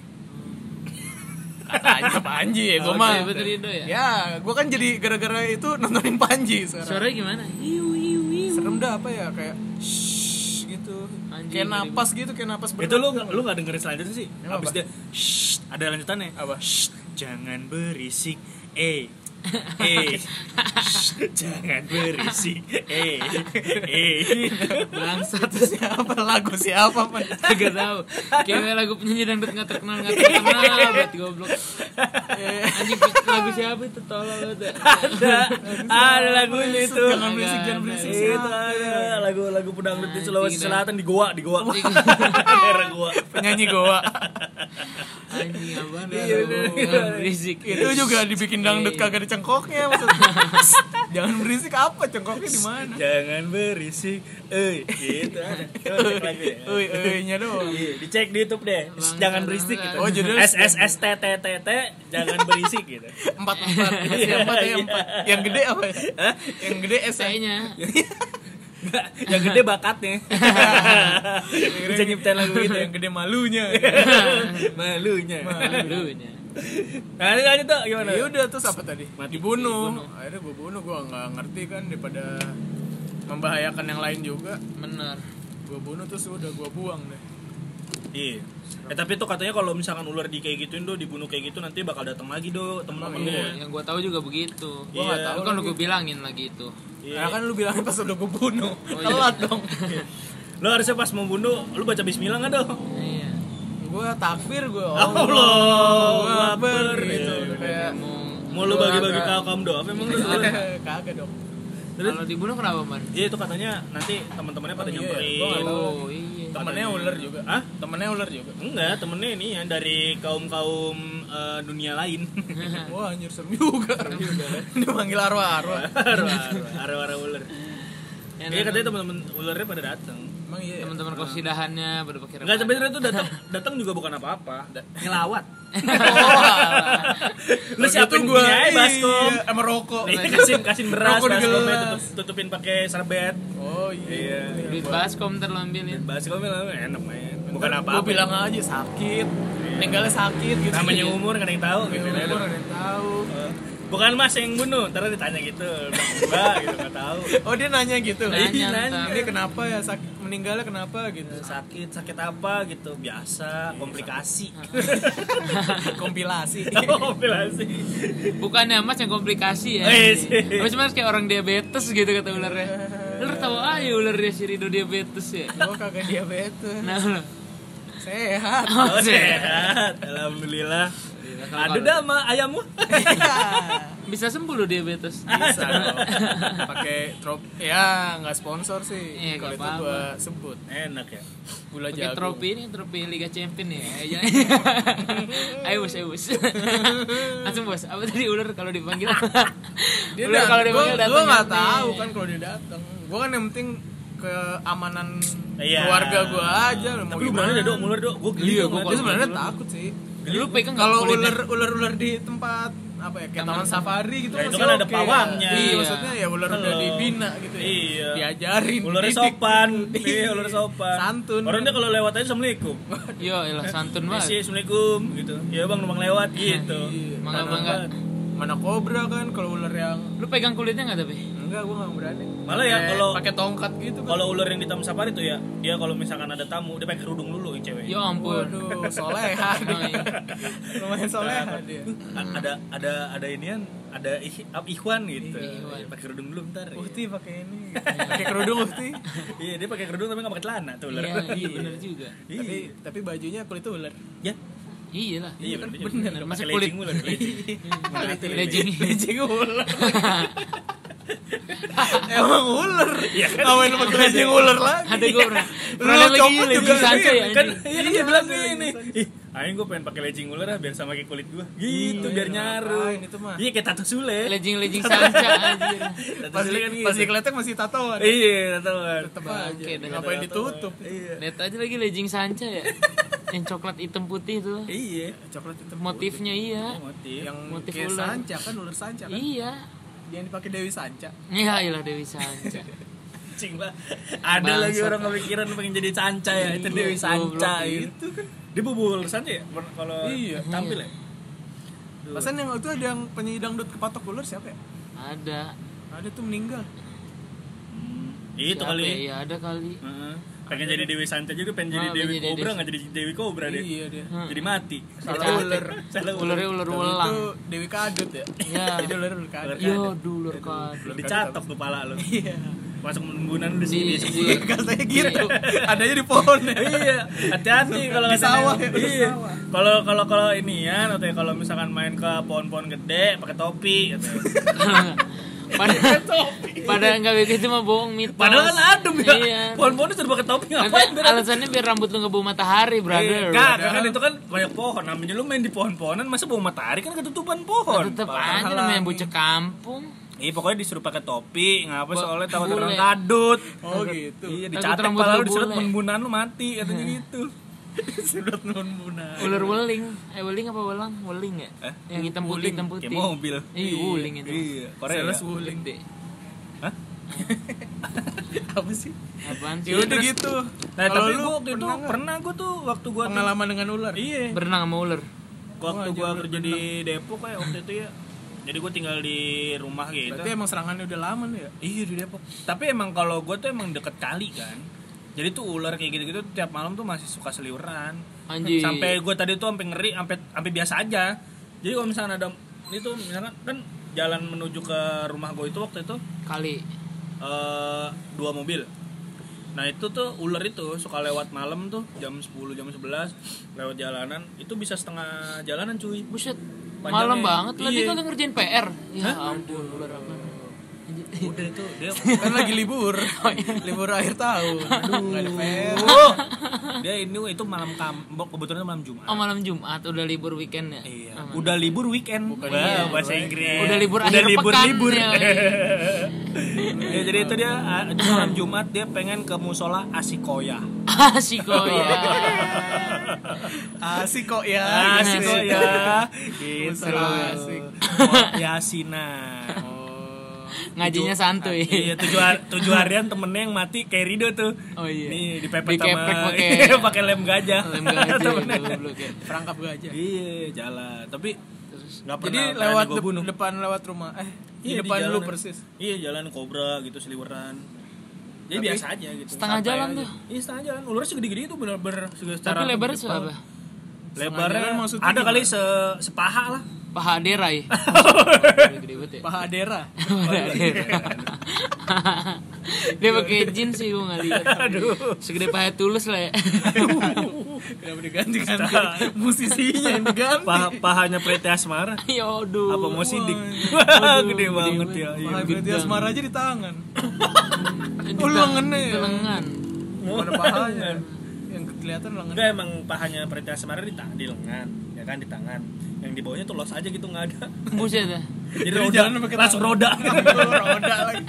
[SPEAKER 3] Katanya Panji ya, gue
[SPEAKER 2] Oh,
[SPEAKER 3] mah.
[SPEAKER 2] iya, betul Indo ya.
[SPEAKER 3] Ya, gue kan jadi gara-gara itu nontonin Panji sekarang.
[SPEAKER 2] Suaranya gimana? Iu iu iu.
[SPEAKER 3] Serem dah apa ya, kayak shh gitu.
[SPEAKER 2] Anjing,
[SPEAKER 3] Kayak
[SPEAKER 2] ngeri
[SPEAKER 3] napas gitu, kayak napas berat.
[SPEAKER 1] Itu lu nggak- lu nggak dengerin selanjutnya sih?
[SPEAKER 3] Emang
[SPEAKER 1] Habis
[SPEAKER 3] apa?
[SPEAKER 1] dia shh, ada lanjutannya.
[SPEAKER 3] Apa?
[SPEAKER 1] Shh, jangan berisik. Eh. Eh. Shh, jangan berisik. Eh. Eh.
[SPEAKER 2] Bangsat.
[SPEAKER 3] siapa lagu siapa man?
[SPEAKER 2] Gak tahu. Kayak lagu penyanyi dangdut nggak terkenal nggak terkenal banget goblok. Anjing lagu siapa itu tolol banget.
[SPEAKER 1] Ada ada lagunya itu.
[SPEAKER 3] Jangan berisik, jangan berisik.
[SPEAKER 1] Itu ada lagu-lagu pedangdut di Sulawesi
[SPEAKER 2] Anjing,
[SPEAKER 1] Selatan di Goa, di Goa. Daerah Goa.
[SPEAKER 3] Penyanyi Goa.
[SPEAKER 2] Anjing apaan
[SPEAKER 1] Iya,
[SPEAKER 2] lagu
[SPEAKER 1] bener.
[SPEAKER 2] jangan berisik.
[SPEAKER 3] Itu juga dibikin dangdut kagak ada cengkoknya maksudnya. Jangan berisik apa cengkoknya di mana?
[SPEAKER 1] Jangan berisik. Eh, gitu ada. Coba cek lagu ya.
[SPEAKER 3] Euy, euy-nya doang.
[SPEAKER 1] Iya, dicek di YouTube deh.
[SPEAKER 2] Bangsa,
[SPEAKER 1] Jangan berisik
[SPEAKER 2] bangsa.
[SPEAKER 1] gitu.
[SPEAKER 3] Oh, judulnya
[SPEAKER 1] S S S T T T T jangan berisik gitu.
[SPEAKER 3] Empat empat, masih empat ya empat. Yang gede apa ya?
[SPEAKER 1] Hah?
[SPEAKER 3] Yang gede S ya?
[SPEAKER 2] Kayaknya
[SPEAKER 1] Enggak, yang gede bakatnya. Bisa nyiptain lagu itu.
[SPEAKER 3] Yang gede malunya.
[SPEAKER 1] Malunya.
[SPEAKER 2] dulunya.
[SPEAKER 1] Nah, ini lanjut tuh gimana?
[SPEAKER 3] Ya udah terus apa tadi?
[SPEAKER 1] Mati.
[SPEAKER 3] Dibunuh.
[SPEAKER 2] Dibunuh.
[SPEAKER 3] Akhirnya gue bunuh, gue nggak ngerti kan daripada membahayakan yang lain juga.
[SPEAKER 2] Bener.
[SPEAKER 3] Gue bunuh terus udah gue buang deh.
[SPEAKER 1] Iya. Eh tapi tuh katanya kalau misalkan ular di kayak gituin do, dibunuh kayak gitu nanti bakal datang lagi do temen-temennya.
[SPEAKER 2] Yang gua tahu juga begitu.
[SPEAKER 1] Gua nggak tahu
[SPEAKER 2] Kan udah gua bilangin lagi itu.
[SPEAKER 3] Iya. Nah, kan lu bilangin pas udah gue bunuh.
[SPEAKER 2] Oh, iya.
[SPEAKER 3] Telat dong.
[SPEAKER 1] Lo harusnya pas mau bunuh, lu baca bismillah nggak do?
[SPEAKER 2] Iya.
[SPEAKER 3] Gue takbir gue.
[SPEAKER 1] Allah Akbar
[SPEAKER 3] gitu.
[SPEAKER 1] gitu.
[SPEAKER 3] Kayak
[SPEAKER 1] Mau lu bagi-bagi kaum do, apa emang lu?
[SPEAKER 3] kagak dong.
[SPEAKER 2] Kalau dibunuh kenapa, Man?
[SPEAKER 1] Iya itu katanya nanti teman-temannya pada
[SPEAKER 3] Oh, iya.
[SPEAKER 1] nyamperin.
[SPEAKER 3] Gua nggak tahu.
[SPEAKER 2] Oh, iya.
[SPEAKER 3] Temennya ular juga.
[SPEAKER 1] Hah?
[SPEAKER 3] Temennya ular juga.
[SPEAKER 1] Enggak, temennya ini ya dari kaum-kaum eh, dunia lain.
[SPEAKER 3] Wah, anjir serem juga. Dia manggil arwah-arwah.
[SPEAKER 1] Arwah-arwah, arwah-arwah ular.
[SPEAKER 2] Ya,
[SPEAKER 1] Iya katanya teman-teman ularnya pada datang.
[SPEAKER 3] Emang iya.
[SPEAKER 2] teman-teman kosidahannya pada pakai
[SPEAKER 1] Enggak sebenarnya itu datang datang juga bukan apa-apa. Ngelawat. Lu siapin
[SPEAKER 3] gua
[SPEAKER 1] gini aja baskom.
[SPEAKER 3] iya, sama rokok.
[SPEAKER 1] Iya, kasih kasih beras,
[SPEAKER 3] Rokok di
[SPEAKER 1] baskomnya
[SPEAKER 3] gelas.
[SPEAKER 1] tutup, tutupin pakai serbet.
[SPEAKER 3] Oh iya.
[SPEAKER 2] duit baskom ntar lo ambilin.
[SPEAKER 1] Baskomnya lah enak main. Bukan
[SPEAKER 3] Gue
[SPEAKER 1] apa-apa.
[SPEAKER 3] bilang aja sakit. Meninggalnya sakit gitu.
[SPEAKER 1] Namanya umur kan yang tahu
[SPEAKER 3] Gitu,
[SPEAKER 1] gitu.
[SPEAKER 3] umur ada yang tahu.
[SPEAKER 1] Bukan Mas yang bunuh, ntar ditanya gitu. Enggak gitu enggak tahu.
[SPEAKER 3] Oh dia nanya gitu.
[SPEAKER 2] Nanya,
[SPEAKER 3] Iya,
[SPEAKER 2] ntar.
[SPEAKER 3] Ini kenapa ya sakit meninggalnya kenapa gitu.
[SPEAKER 1] Sakit, sakit apa gitu. Biasa, komplikasi.
[SPEAKER 3] Kompilasi.
[SPEAKER 1] Komplikasi.
[SPEAKER 2] Bukannya Mas yang komplikasi ya.
[SPEAKER 1] Eh, sih.
[SPEAKER 2] Mas Mas kayak orang diabetes gitu kata ularnya. Ular tahu aja ular dia si Rido diabetes ya.
[SPEAKER 3] Gue kagak diabetes.
[SPEAKER 2] Nah, lo.
[SPEAKER 3] Sehat.
[SPEAKER 1] Oh, sehat. Alhamdulillah. Ada dah sama ayammu.
[SPEAKER 2] Bisa sembuh lo diabetes.
[SPEAKER 3] Bisa dong. Pakai trop ya nggak sponsor sih.
[SPEAKER 2] Iya,
[SPEAKER 3] Kalau
[SPEAKER 2] nggak
[SPEAKER 3] itu
[SPEAKER 2] apa-apa.
[SPEAKER 3] gua sebut
[SPEAKER 1] Enak ya.
[SPEAKER 3] gula
[SPEAKER 2] Pakai
[SPEAKER 3] jagung.
[SPEAKER 2] trofi ini, trofi Liga Champion ya. Ayo bos, ayo bos. Langsung bos. Apa tadi ular kalau dipanggil?
[SPEAKER 3] Dia
[SPEAKER 2] ular
[SPEAKER 3] dat-
[SPEAKER 2] kalau dipanggil
[SPEAKER 3] gua,
[SPEAKER 2] datang.
[SPEAKER 3] gua nggak
[SPEAKER 2] nyampe.
[SPEAKER 3] tahu kan kalau dia datang. Gua kan yang penting keamanan
[SPEAKER 1] Iya.
[SPEAKER 3] keluarga gua aja. Mau
[SPEAKER 1] Tapi lu berani dah dok, ular dok. Gue geli.
[SPEAKER 2] Iya,
[SPEAKER 1] dong,
[SPEAKER 2] gua
[SPEAKER 1] ngeliat
[SPEAKER 3] Dia
[SPEAKER 1] dia.
[SPEAKER 3] sebenarnya
[SPEAKER 2] Ular.
[SPEAKER 3] takut sih.
[SPEAKER 2] Lu pegang nggak
[SPEAKER 3] Kalau
[SPEAKER 2] kulitnya?
[SPEAKER 3] ular ular ular di tempat apa ya kayak
[SPEAKER 2] Taman-
[SPEAKER 3] taman safari gitu
[SPEAKER 1] Ya, itu
[SPEAKER 3] masih
[SPEAKER 1] kan ada
[SPEAKER 3] oke.
[SPEAKER 1] pawangnya.
[SPEAKER 3] Iya,
[SPEAKER 2] Iya.
[SPEAKER 3] maksudnya ya ular udah
[SPEAKER 1] Halo.
[SPEAKER 3] dibina gitu ya.
[SPEAKER 1] Iya.
[SPEAKER 3] Diajarin.
[SPEAKER 1] Ularnya
[SPEAKER 3] didik.
[SPEAKER 1] sopan. Iya, ular sopan.
[SPEAKER 3] Santun.
[SPEAKER 1] Orangnya kalau lewat aja assalamualaikum.
[SPEAKER 2] Yo, elah santun
[SPEAKER 1] Iya,
[SPEAKER 2] banget.
[SPEAKER 1] assalamualaikum gitu. Iya bang, numpang lewat gitu.
[SPEAKER 3] Iya.
[SPEAKER 2] Mangga,
[SPEAKER 1] Santun
[SPEAKER 2] mangga.
[SPEAKER 1] banget.
[SPEAKER 3] Mana kobra kan kalau ular yang
[SPEAKER 2] Lu pegang kulitnya nggak tapi?
[SPEAKER 3] enggak gua enggak berani.
[SPEAKER 1] Malah ya,
[SPEAKER 3] Pakai-
[SPEAKER 1] kalau-
[SPEAKER 3] pakai tongkat gitu kan.
[SPEAKER 1] Kalau ular yang di taman safari tuh ya, dia kalau misalkan ada tamu, dia pakai kerudung dulu yang cewek.
[SPEAKER 2] Ya ampun.
[SPEAKER 3] Waduh, soleha dia.
[SPEAKER 2] Oh, iya.
[SPEAKER 3] Lumayan soleha dia.
[SPEAKER 1] A- ada ada ada inian, ada ih, ab ikhwan gitu.
[SPEAKER 2] Ikhwan.
[SPEAKER 1] Pakai kerudung dulu bentar.
[SPEAKER 3] Uhti pakai ini. Pakai kerudung Uhti.
[SPEAKER 1] Iya, dia pakai kerudung tapi enggak pakai celana tuh ular.
[SPEAKER 2] Iya, iya benar juga.
[SPEAKER 1] Iya.
[SPEAKER 3] Tapi tapi bajunya kulit ular.
[SPEAKER 1] Ya.
[SPEAKER 2] Iya lah.
[SPEAKER 1] Iya benar.
[SPEAKER 2] Bener.
[SPEAKER 1] Masa
[SPEAKER 2] Masa
[SPEAKER 1] kulit
[SPEAKER 2] kulit-
[SPEAKER 1] ular. Legging.
[SPEAKER 2] Legging.
[SPEAKER 3] Legging ular. Emang ular.
[SPEAKER 1] Iya kan?
[SPEAKER 3] Ngapain lu pakai legging ular lagi?
[SPEAKER 2] Ada gue pernah.
[SPEAKER 3] Lu
[SPEAKER 2] Pernah lagi
[SPEAKER 3] copot
[SPEAKER 2] legging
[SPEAKER 3] juga,
[SPEAKER 2] sanca ya.
[SPEAKER 1] Kan
[SPEAKER 2] anjing.
[SPEAKER 1] iya kan dia bilang gini. Ih, aing gue pengen pakai legging ular ah, biar sama kayak kulit gua. Gitu
[SPEAKER 3] Iya,
[SPEAKER 1] biar nyaru.
[SPEAKER 3] ngapain itu mah?
[SPEAKER 1] Iya kayak tato Sule.
[SPEAKER 2] Legging legging sanca anjir.
[SPEAKER 1] Tato
[SPEAKER 3] Pas
[SPEAKER 1] Sule kan gitu.
[SPEAKER 3] pas dikeletek masih tatoan.
[SPEAKER 1] Iya, tatoan.
[SPEAKER 3] Tetep
[SPEAKER 2] Bangke,
[SPEAKER 3] aja.
[SPEAKER 2] dah.
[SPEAKER 3] Ngapain ditutup?
[SPEAKER 1] Iya.
[SPEAKER 2] Lihat aja lagi legging sanca ya. Yang coklat hitam putih itu.
[SPEAKER 1] Iya.
[SPEAKER 3] Coklat itu
[SPEAKER 2] Motifnya iya.
[SPEAKER 1] Motif.
[SPEAKER 3] yang
[SPEAKER 2] motif
[SPEAKER 3] kayak
[SPEAKER 2] ular.
[SPEAKER 3] sanca kan ular sanca kan.
[SPEAKER 2] Iya.
[SPEAKER 3] Yang dipakai Dewi Sanca.
[SPEAKER 2] Iya, iyalah Dewi Sanca.
[SPEAKER 1] Cing lah. Ada
[SPEAKER 2] Bangsat.
[SPEAKER 1] lagi orang kepikiran pengen jadi sanca ya. Itu
[SPEAKER 2] Iya,
[SPEAKER 1] Dewi Sanca
[SPEAKER 2] goblok.
[SPEAKER 1] itu kan. Dia bubul sanca ya kalau
[SPEAKER 3] Iya.
[SPEAKER 1] tampil ya.
[SPEAKER 3] Pasan yang itu ada yang penyanyi dangdut kepatok ular siapa ya?
[SPEAKER 2] Ada.
[SPEAKER 3] Ada tuh meninggal.
[SPEAKER 1] Itu
[SPEAKER 2] Siapa
[SPEAKER 1] kali.
[SPEAKER 2] ya? Iya, ada kali.
[SPEAKER 1] Heeh. Pengen jadi Dewi Sanca juga pengen jadi
[SPEAKER 2] Ah,
[SPEAKER 1] Dewi
[SPEAKER 2] pengen jadi
[SPEAKER 1] Cobra
[SPEAKER 2] Dewi-
[SPEAKER 1] nggak jadi Dewi Cobra deh.
[SPEAKER 3] Iya dia.
[SPEAKER 2] Hmm.
[SPEAKER 1] Jadi mati.
[SPEAKER 3] Salah
[SPEAKER 2] Cantik.
[SPEAKER 3] ular.
[SPEAKER 1] Salah
[SPEAKER 2] Ularnya ular
[SPEAKER 3] Kalau
[SPEAKER 2] welang.
[SPEAKER 3] itu Dewi Kadut ya.
[SPEAKER 2] Iya.
[SPEAKER 3] Jadi ular ular kadut.
[SPEAKER 2] Iya, dulu kan.
[SPEAKER 1] Dicatok kepala lu.
[SPEAKER 3] Iya.
[SPEAKER 1] Masuk pembunuhan di sini
[SPEAKER 2] Di-
[SPEAKER 1] sebulan.
[SPEAKER 3] Katanya gitu. Adanya di pohon ya.
[SPEAKER 1] Iya, hati-hati kalau
[SPEAKER 3] Di
[SPEAKER 1] katanya.
[SPEAKER 3] sawah ya, di
[SPEAKER 1] Iya.
[SPEAKER 3] sawah.
[SPEAKER 1] Kalau kalau kalau ini ya, atau kalau misalkan main ke pohon-pohon gede pakai topi katanya.
[SPEAKER 2] Pada pada enggak begitu mah bohong mitos.
[SPEAKER 1] Padahal kan adem ya.
[SPEAKER 2] Iya.
[SPEAKER 1] Pohon-pohonnya sudah pakai topi
[SPEAKER 2] Nanti
[SPEAKER 1] ngapain? Biar
[SPEAKER 2] alasannya biar rambut lu nggak bau matahari, brother.
[SPEAKER 1] Kak, kan itu kan banyak pohon. Namanya lu main di pohon-pohonan, masa bau matahari kan ketutupan pohon.
[SPEAKER 2] Tetep
[SPEAKER 3] Parah
[SPEAKER 2] aja namanya
[SPEAKER 3] lagi.
[SPEAKER 2] bocah kampung.
[SPEAKER 1] Iya, pokoknya disuruh pakai topi, ngapa
[SPEAKER 2] Bo-
[SPEAKER 1] soalnya takut
[SPEAKER 2] bule.
[SPEAKER 1] orang kadut.
[SPEAKER 3] Oh gitu.
[SPEAKER 1] Iya,
[SPEAKER 2] Takut
[SPEAKER 1] dicatat
[SPEAKER 2] rambut
[SPEAKER 1] kepala
[SPEAKER 2] lu
[SPEAKER 1] lu disuruh
[SPEAKER 2] bule.
[SPEAKER 1] pembunuhan lu mati katanya gitu.
[SPEAKER 3] Sudah nunbuna.
[SPEAKER 2] Ular weling. Eh weling apa welang? Weling ya?
[SPEAKER 1] Eh?
[SPEAKER 2] Yang hitam putih, hitam putih.
[SPEAKER 1] Kayak mobil.
[SPEAKER 2] Iya, wuling itu.
[SPEAKER 1] Iya, Korea.
[SPEAKER 3] Sales
[SPEAKER 1] ya?
[SPEAKER 3] wuling.
[SPEAKER 2] Gede.
[SPEAKER 1] Hah?
[SPEAKER 3] Apa sih?
[SPEAKER 2] Apaan sih?
[SPEAKER 3] Ya udah gitu.
[SPEAKER 1] Nah,
[SPEAKER 3] Kalau
[SPEAKER 1] tapi
[SPEAKER 3] lu
[SPEAKER 1] gua waktu itu
[SPEAKER 3] pernah nggak
[SPEAKER 1] pernah gua tuh waktu gua tuh-
[SPEAKER 3] pengalaman dengan ular.
[SPEAKER 1] Iya.
[SPEAKER 2] Berenang sama ular.
[SPEAKER 1] Waktu
[SPEAKER 3] Gua
[SPEAKER 1] gua
[SPEAKER 3] aja
[SPEAKER 1] kerja di Depok kayak waktu itu ya. Jadi gua tinggal di rumah gitu.
[SPEAKER 3] Berarti emang serangannya udah lama nih ya?
[SPEAKER 1] Iya di Depok. Tapi emang kalau gua tuh emang deket kali kan. Jadi tuh ular kayak gitu-gitu tiap malam tuh masih suka seliweran.
[SPEAKER 2] Anjir.
[SPEAKER 1] Sampai gue tadi tuh sampai ngeri, sampai sampai biasa aja. Jadi kalau misalkan ada itu misalkan kan jalan menuju ke rumah gue itu waktu itu
[SPEAKER 2] Kali.
[SPEAKER 1] eh dua mobil. Nah itu tuh ular itu suka lewat malam tuh jam sepuluh jam sebelas lewat jalanan itu bisa setengah jalanan cuy.
[SPEAKER 2] Buset.
[SPEAKER 1] Panjangnya.
[SPEAKER 2] Malam banget lah dia
[SPEAKER 1] Iya.
[SPEAKER 2] kagak ngerjain P R. Ya
[SPEAKER 1] Hah?
[SPEAKER 2] ampun, ular apa.
[SPEAKER 1] Udah itu dia
[SPEAKER 3] Kan lagi libur. Libur akhir tahun. Aduh, enggak ada P R.
[SPEAKER 1] Oh, dia ini itu malam kambok kebetulan itu malam Jumat.
[SPEAKER 2] Oh malam Jumat udah libur weekend ya.
[SPEAKER 1] Iya.
[SPEAKER 2] Aman.
[SPEAKER 1] Udah libur weekend.
[SPEAKER 3] Bukan
[SPEAKER 1] Wah,
[SPEAKER 3] iya,
[SPEAKER 1] bahasa
[SPEAKER 3] udah-
[SPEAKER 1] Inggris.
[SPEAKER 2] Udah libur
[SPEAKER 1] Udah
[SPEAKER 2] akhir
[SPEAKER 1] libur,
[SPEAKER 2] pekan
[SPEAKER 1] libur.
[SPEAKER 2] ya.
[SPEAKER 1] Ya, jadi itu dia ah, itu malam Jumat dia pengen ke musola Asikoya.
[SPEAKER 2] Asik kok ya.
[SPEAKER 3] Asik kok ya.
[SPEAKER 1] Asik kok ya. Gitu.
[SPEAKER 3] Musola asik.
[SPEAKER 1] Yasina.
[SPEAKER 3] Oh.
[SPEAKER 2] Ngajinya santuy.
[SPEAKER 1] Iya, tujuh, hari, tujuh harian temennya yang mati kayak Rido tuh.
[SPEAKER 2] Oh iya.
[SPEAKER 1] Nih dipepet
[SPEAKER 2] Dikeprek
[SPEAKER 1] sama
[SPEAKER 2] pakai-
[SPEAKER 1] pakai lem gajah.
[SPEAKER 2] Lem gajah
[SPEAKER 1] Temennya.
[SPEAKER 2] goblok ya.
[SPEAKER 3] Perangkap gajah.
[SPEAKER 1] Iya, jalan. Tapi nggak pernah
[SPEAKER 3] Jadi
[SPEAKER 1] berani
[SPEAKER 3] lewat
[SPEAKER 1] gua
[SPEAKER 3] dep-
[SPEAKER 1] bunuh.
[SPEAKER 3] depan lewat rumah. Eh, di
[SPEAKER 1] Iya,
[SPEAKER 3] depan
[SPEAKER 1] di
[SPEAKER 3] lu
[SPEAKER 1] jalanan.
[SPEAKER 3] persis.
[SPEAKER 1] Iya, jalan kobra gitu seliweran. Jadi
[SPEAKER 3] Tapi
[SPEAKER 1] biasa aja gitu.
[SPEAKER 2] setengah
[SPEAKER 1] santai
[SPEAKER 2] jalan
[SPEAKER 1] aja.
[SPEAKER 2] tuh.
[SPEAKER 1] Iya, setengah jalan. Ularnya segede-gede itu benar-benar secara
[SPEAKER 2] Tapi lebarnya
[SPEAKER 1] jempol.
[SPEAKER 2] seberapa?
[SPEAKER 1] Lebarnya
[SPEAKER 3] jalan maksudnya
[SPEAKER 1] ada
[SPEAKER 3] gimana?
[SPEAKER 1] kali se sepaha lah.
[SPEAKER 2] Paha derai. Gede banget ya.
[SPEAKER 3] Paha Adera.
[SPEAKER 2] Paha derai. Dia pakai jeans sih gua enggak lihat.
[SPEAKER 1] Aduh.
[SPEAKER 2] Segede paha Tulus lah ya.
[SPEAKER 3] Kenapa diganti-ganti musisinya yang diganti?
[SPEAKER 1] Paha pahanya Preti Asmara.
[SPEAKER 2] Ya aduh.
[SPEAKER 1] Apa mau sidik?
[SPEAKER 2] Aduh,
[SPEAKER 1] Gede
[SPEAKER 2] gede
[SPEAKER 1] banget
[SPEAKER 2] banget.
[SPEAKER 1] ya. Iya.
[SPEAKER 3] Paha Berarti
[SPEAKER 2] gedang.
[SPEAKER 3] Asmara aja di tangan.
[SPEAKER 2] Di
[SPEAKER 3] Oh,
[SPEAKER 2] tang-
[SPEAKER 3] lengannya
[SPEAKER 2] di
[SPEAKER 3] ya?
[SPEAKER 2] lengan.
[SPEAKER 3] Mana pahanya? Yang kelihatan lengan.
[SPEAKER 1] Enggak, emang pahanya Preti Asmara di, ta- di lengan, ya kan di tangan. Yang di bawahnya tuh los aja gitu nggak ada.
[SPEAKER 2] Buset ya.
[SPEAKER 1] Jadi
[SPEAKER 3] Jadi
[SPEAKER 1] roda,
[SPEAKER 3] jalan pakai
[SPEAKER 1] langsung
[SPEAKER 3] tangan.
[SPEAKER 1] roda.
[SPEAKER 3] Roda lagi.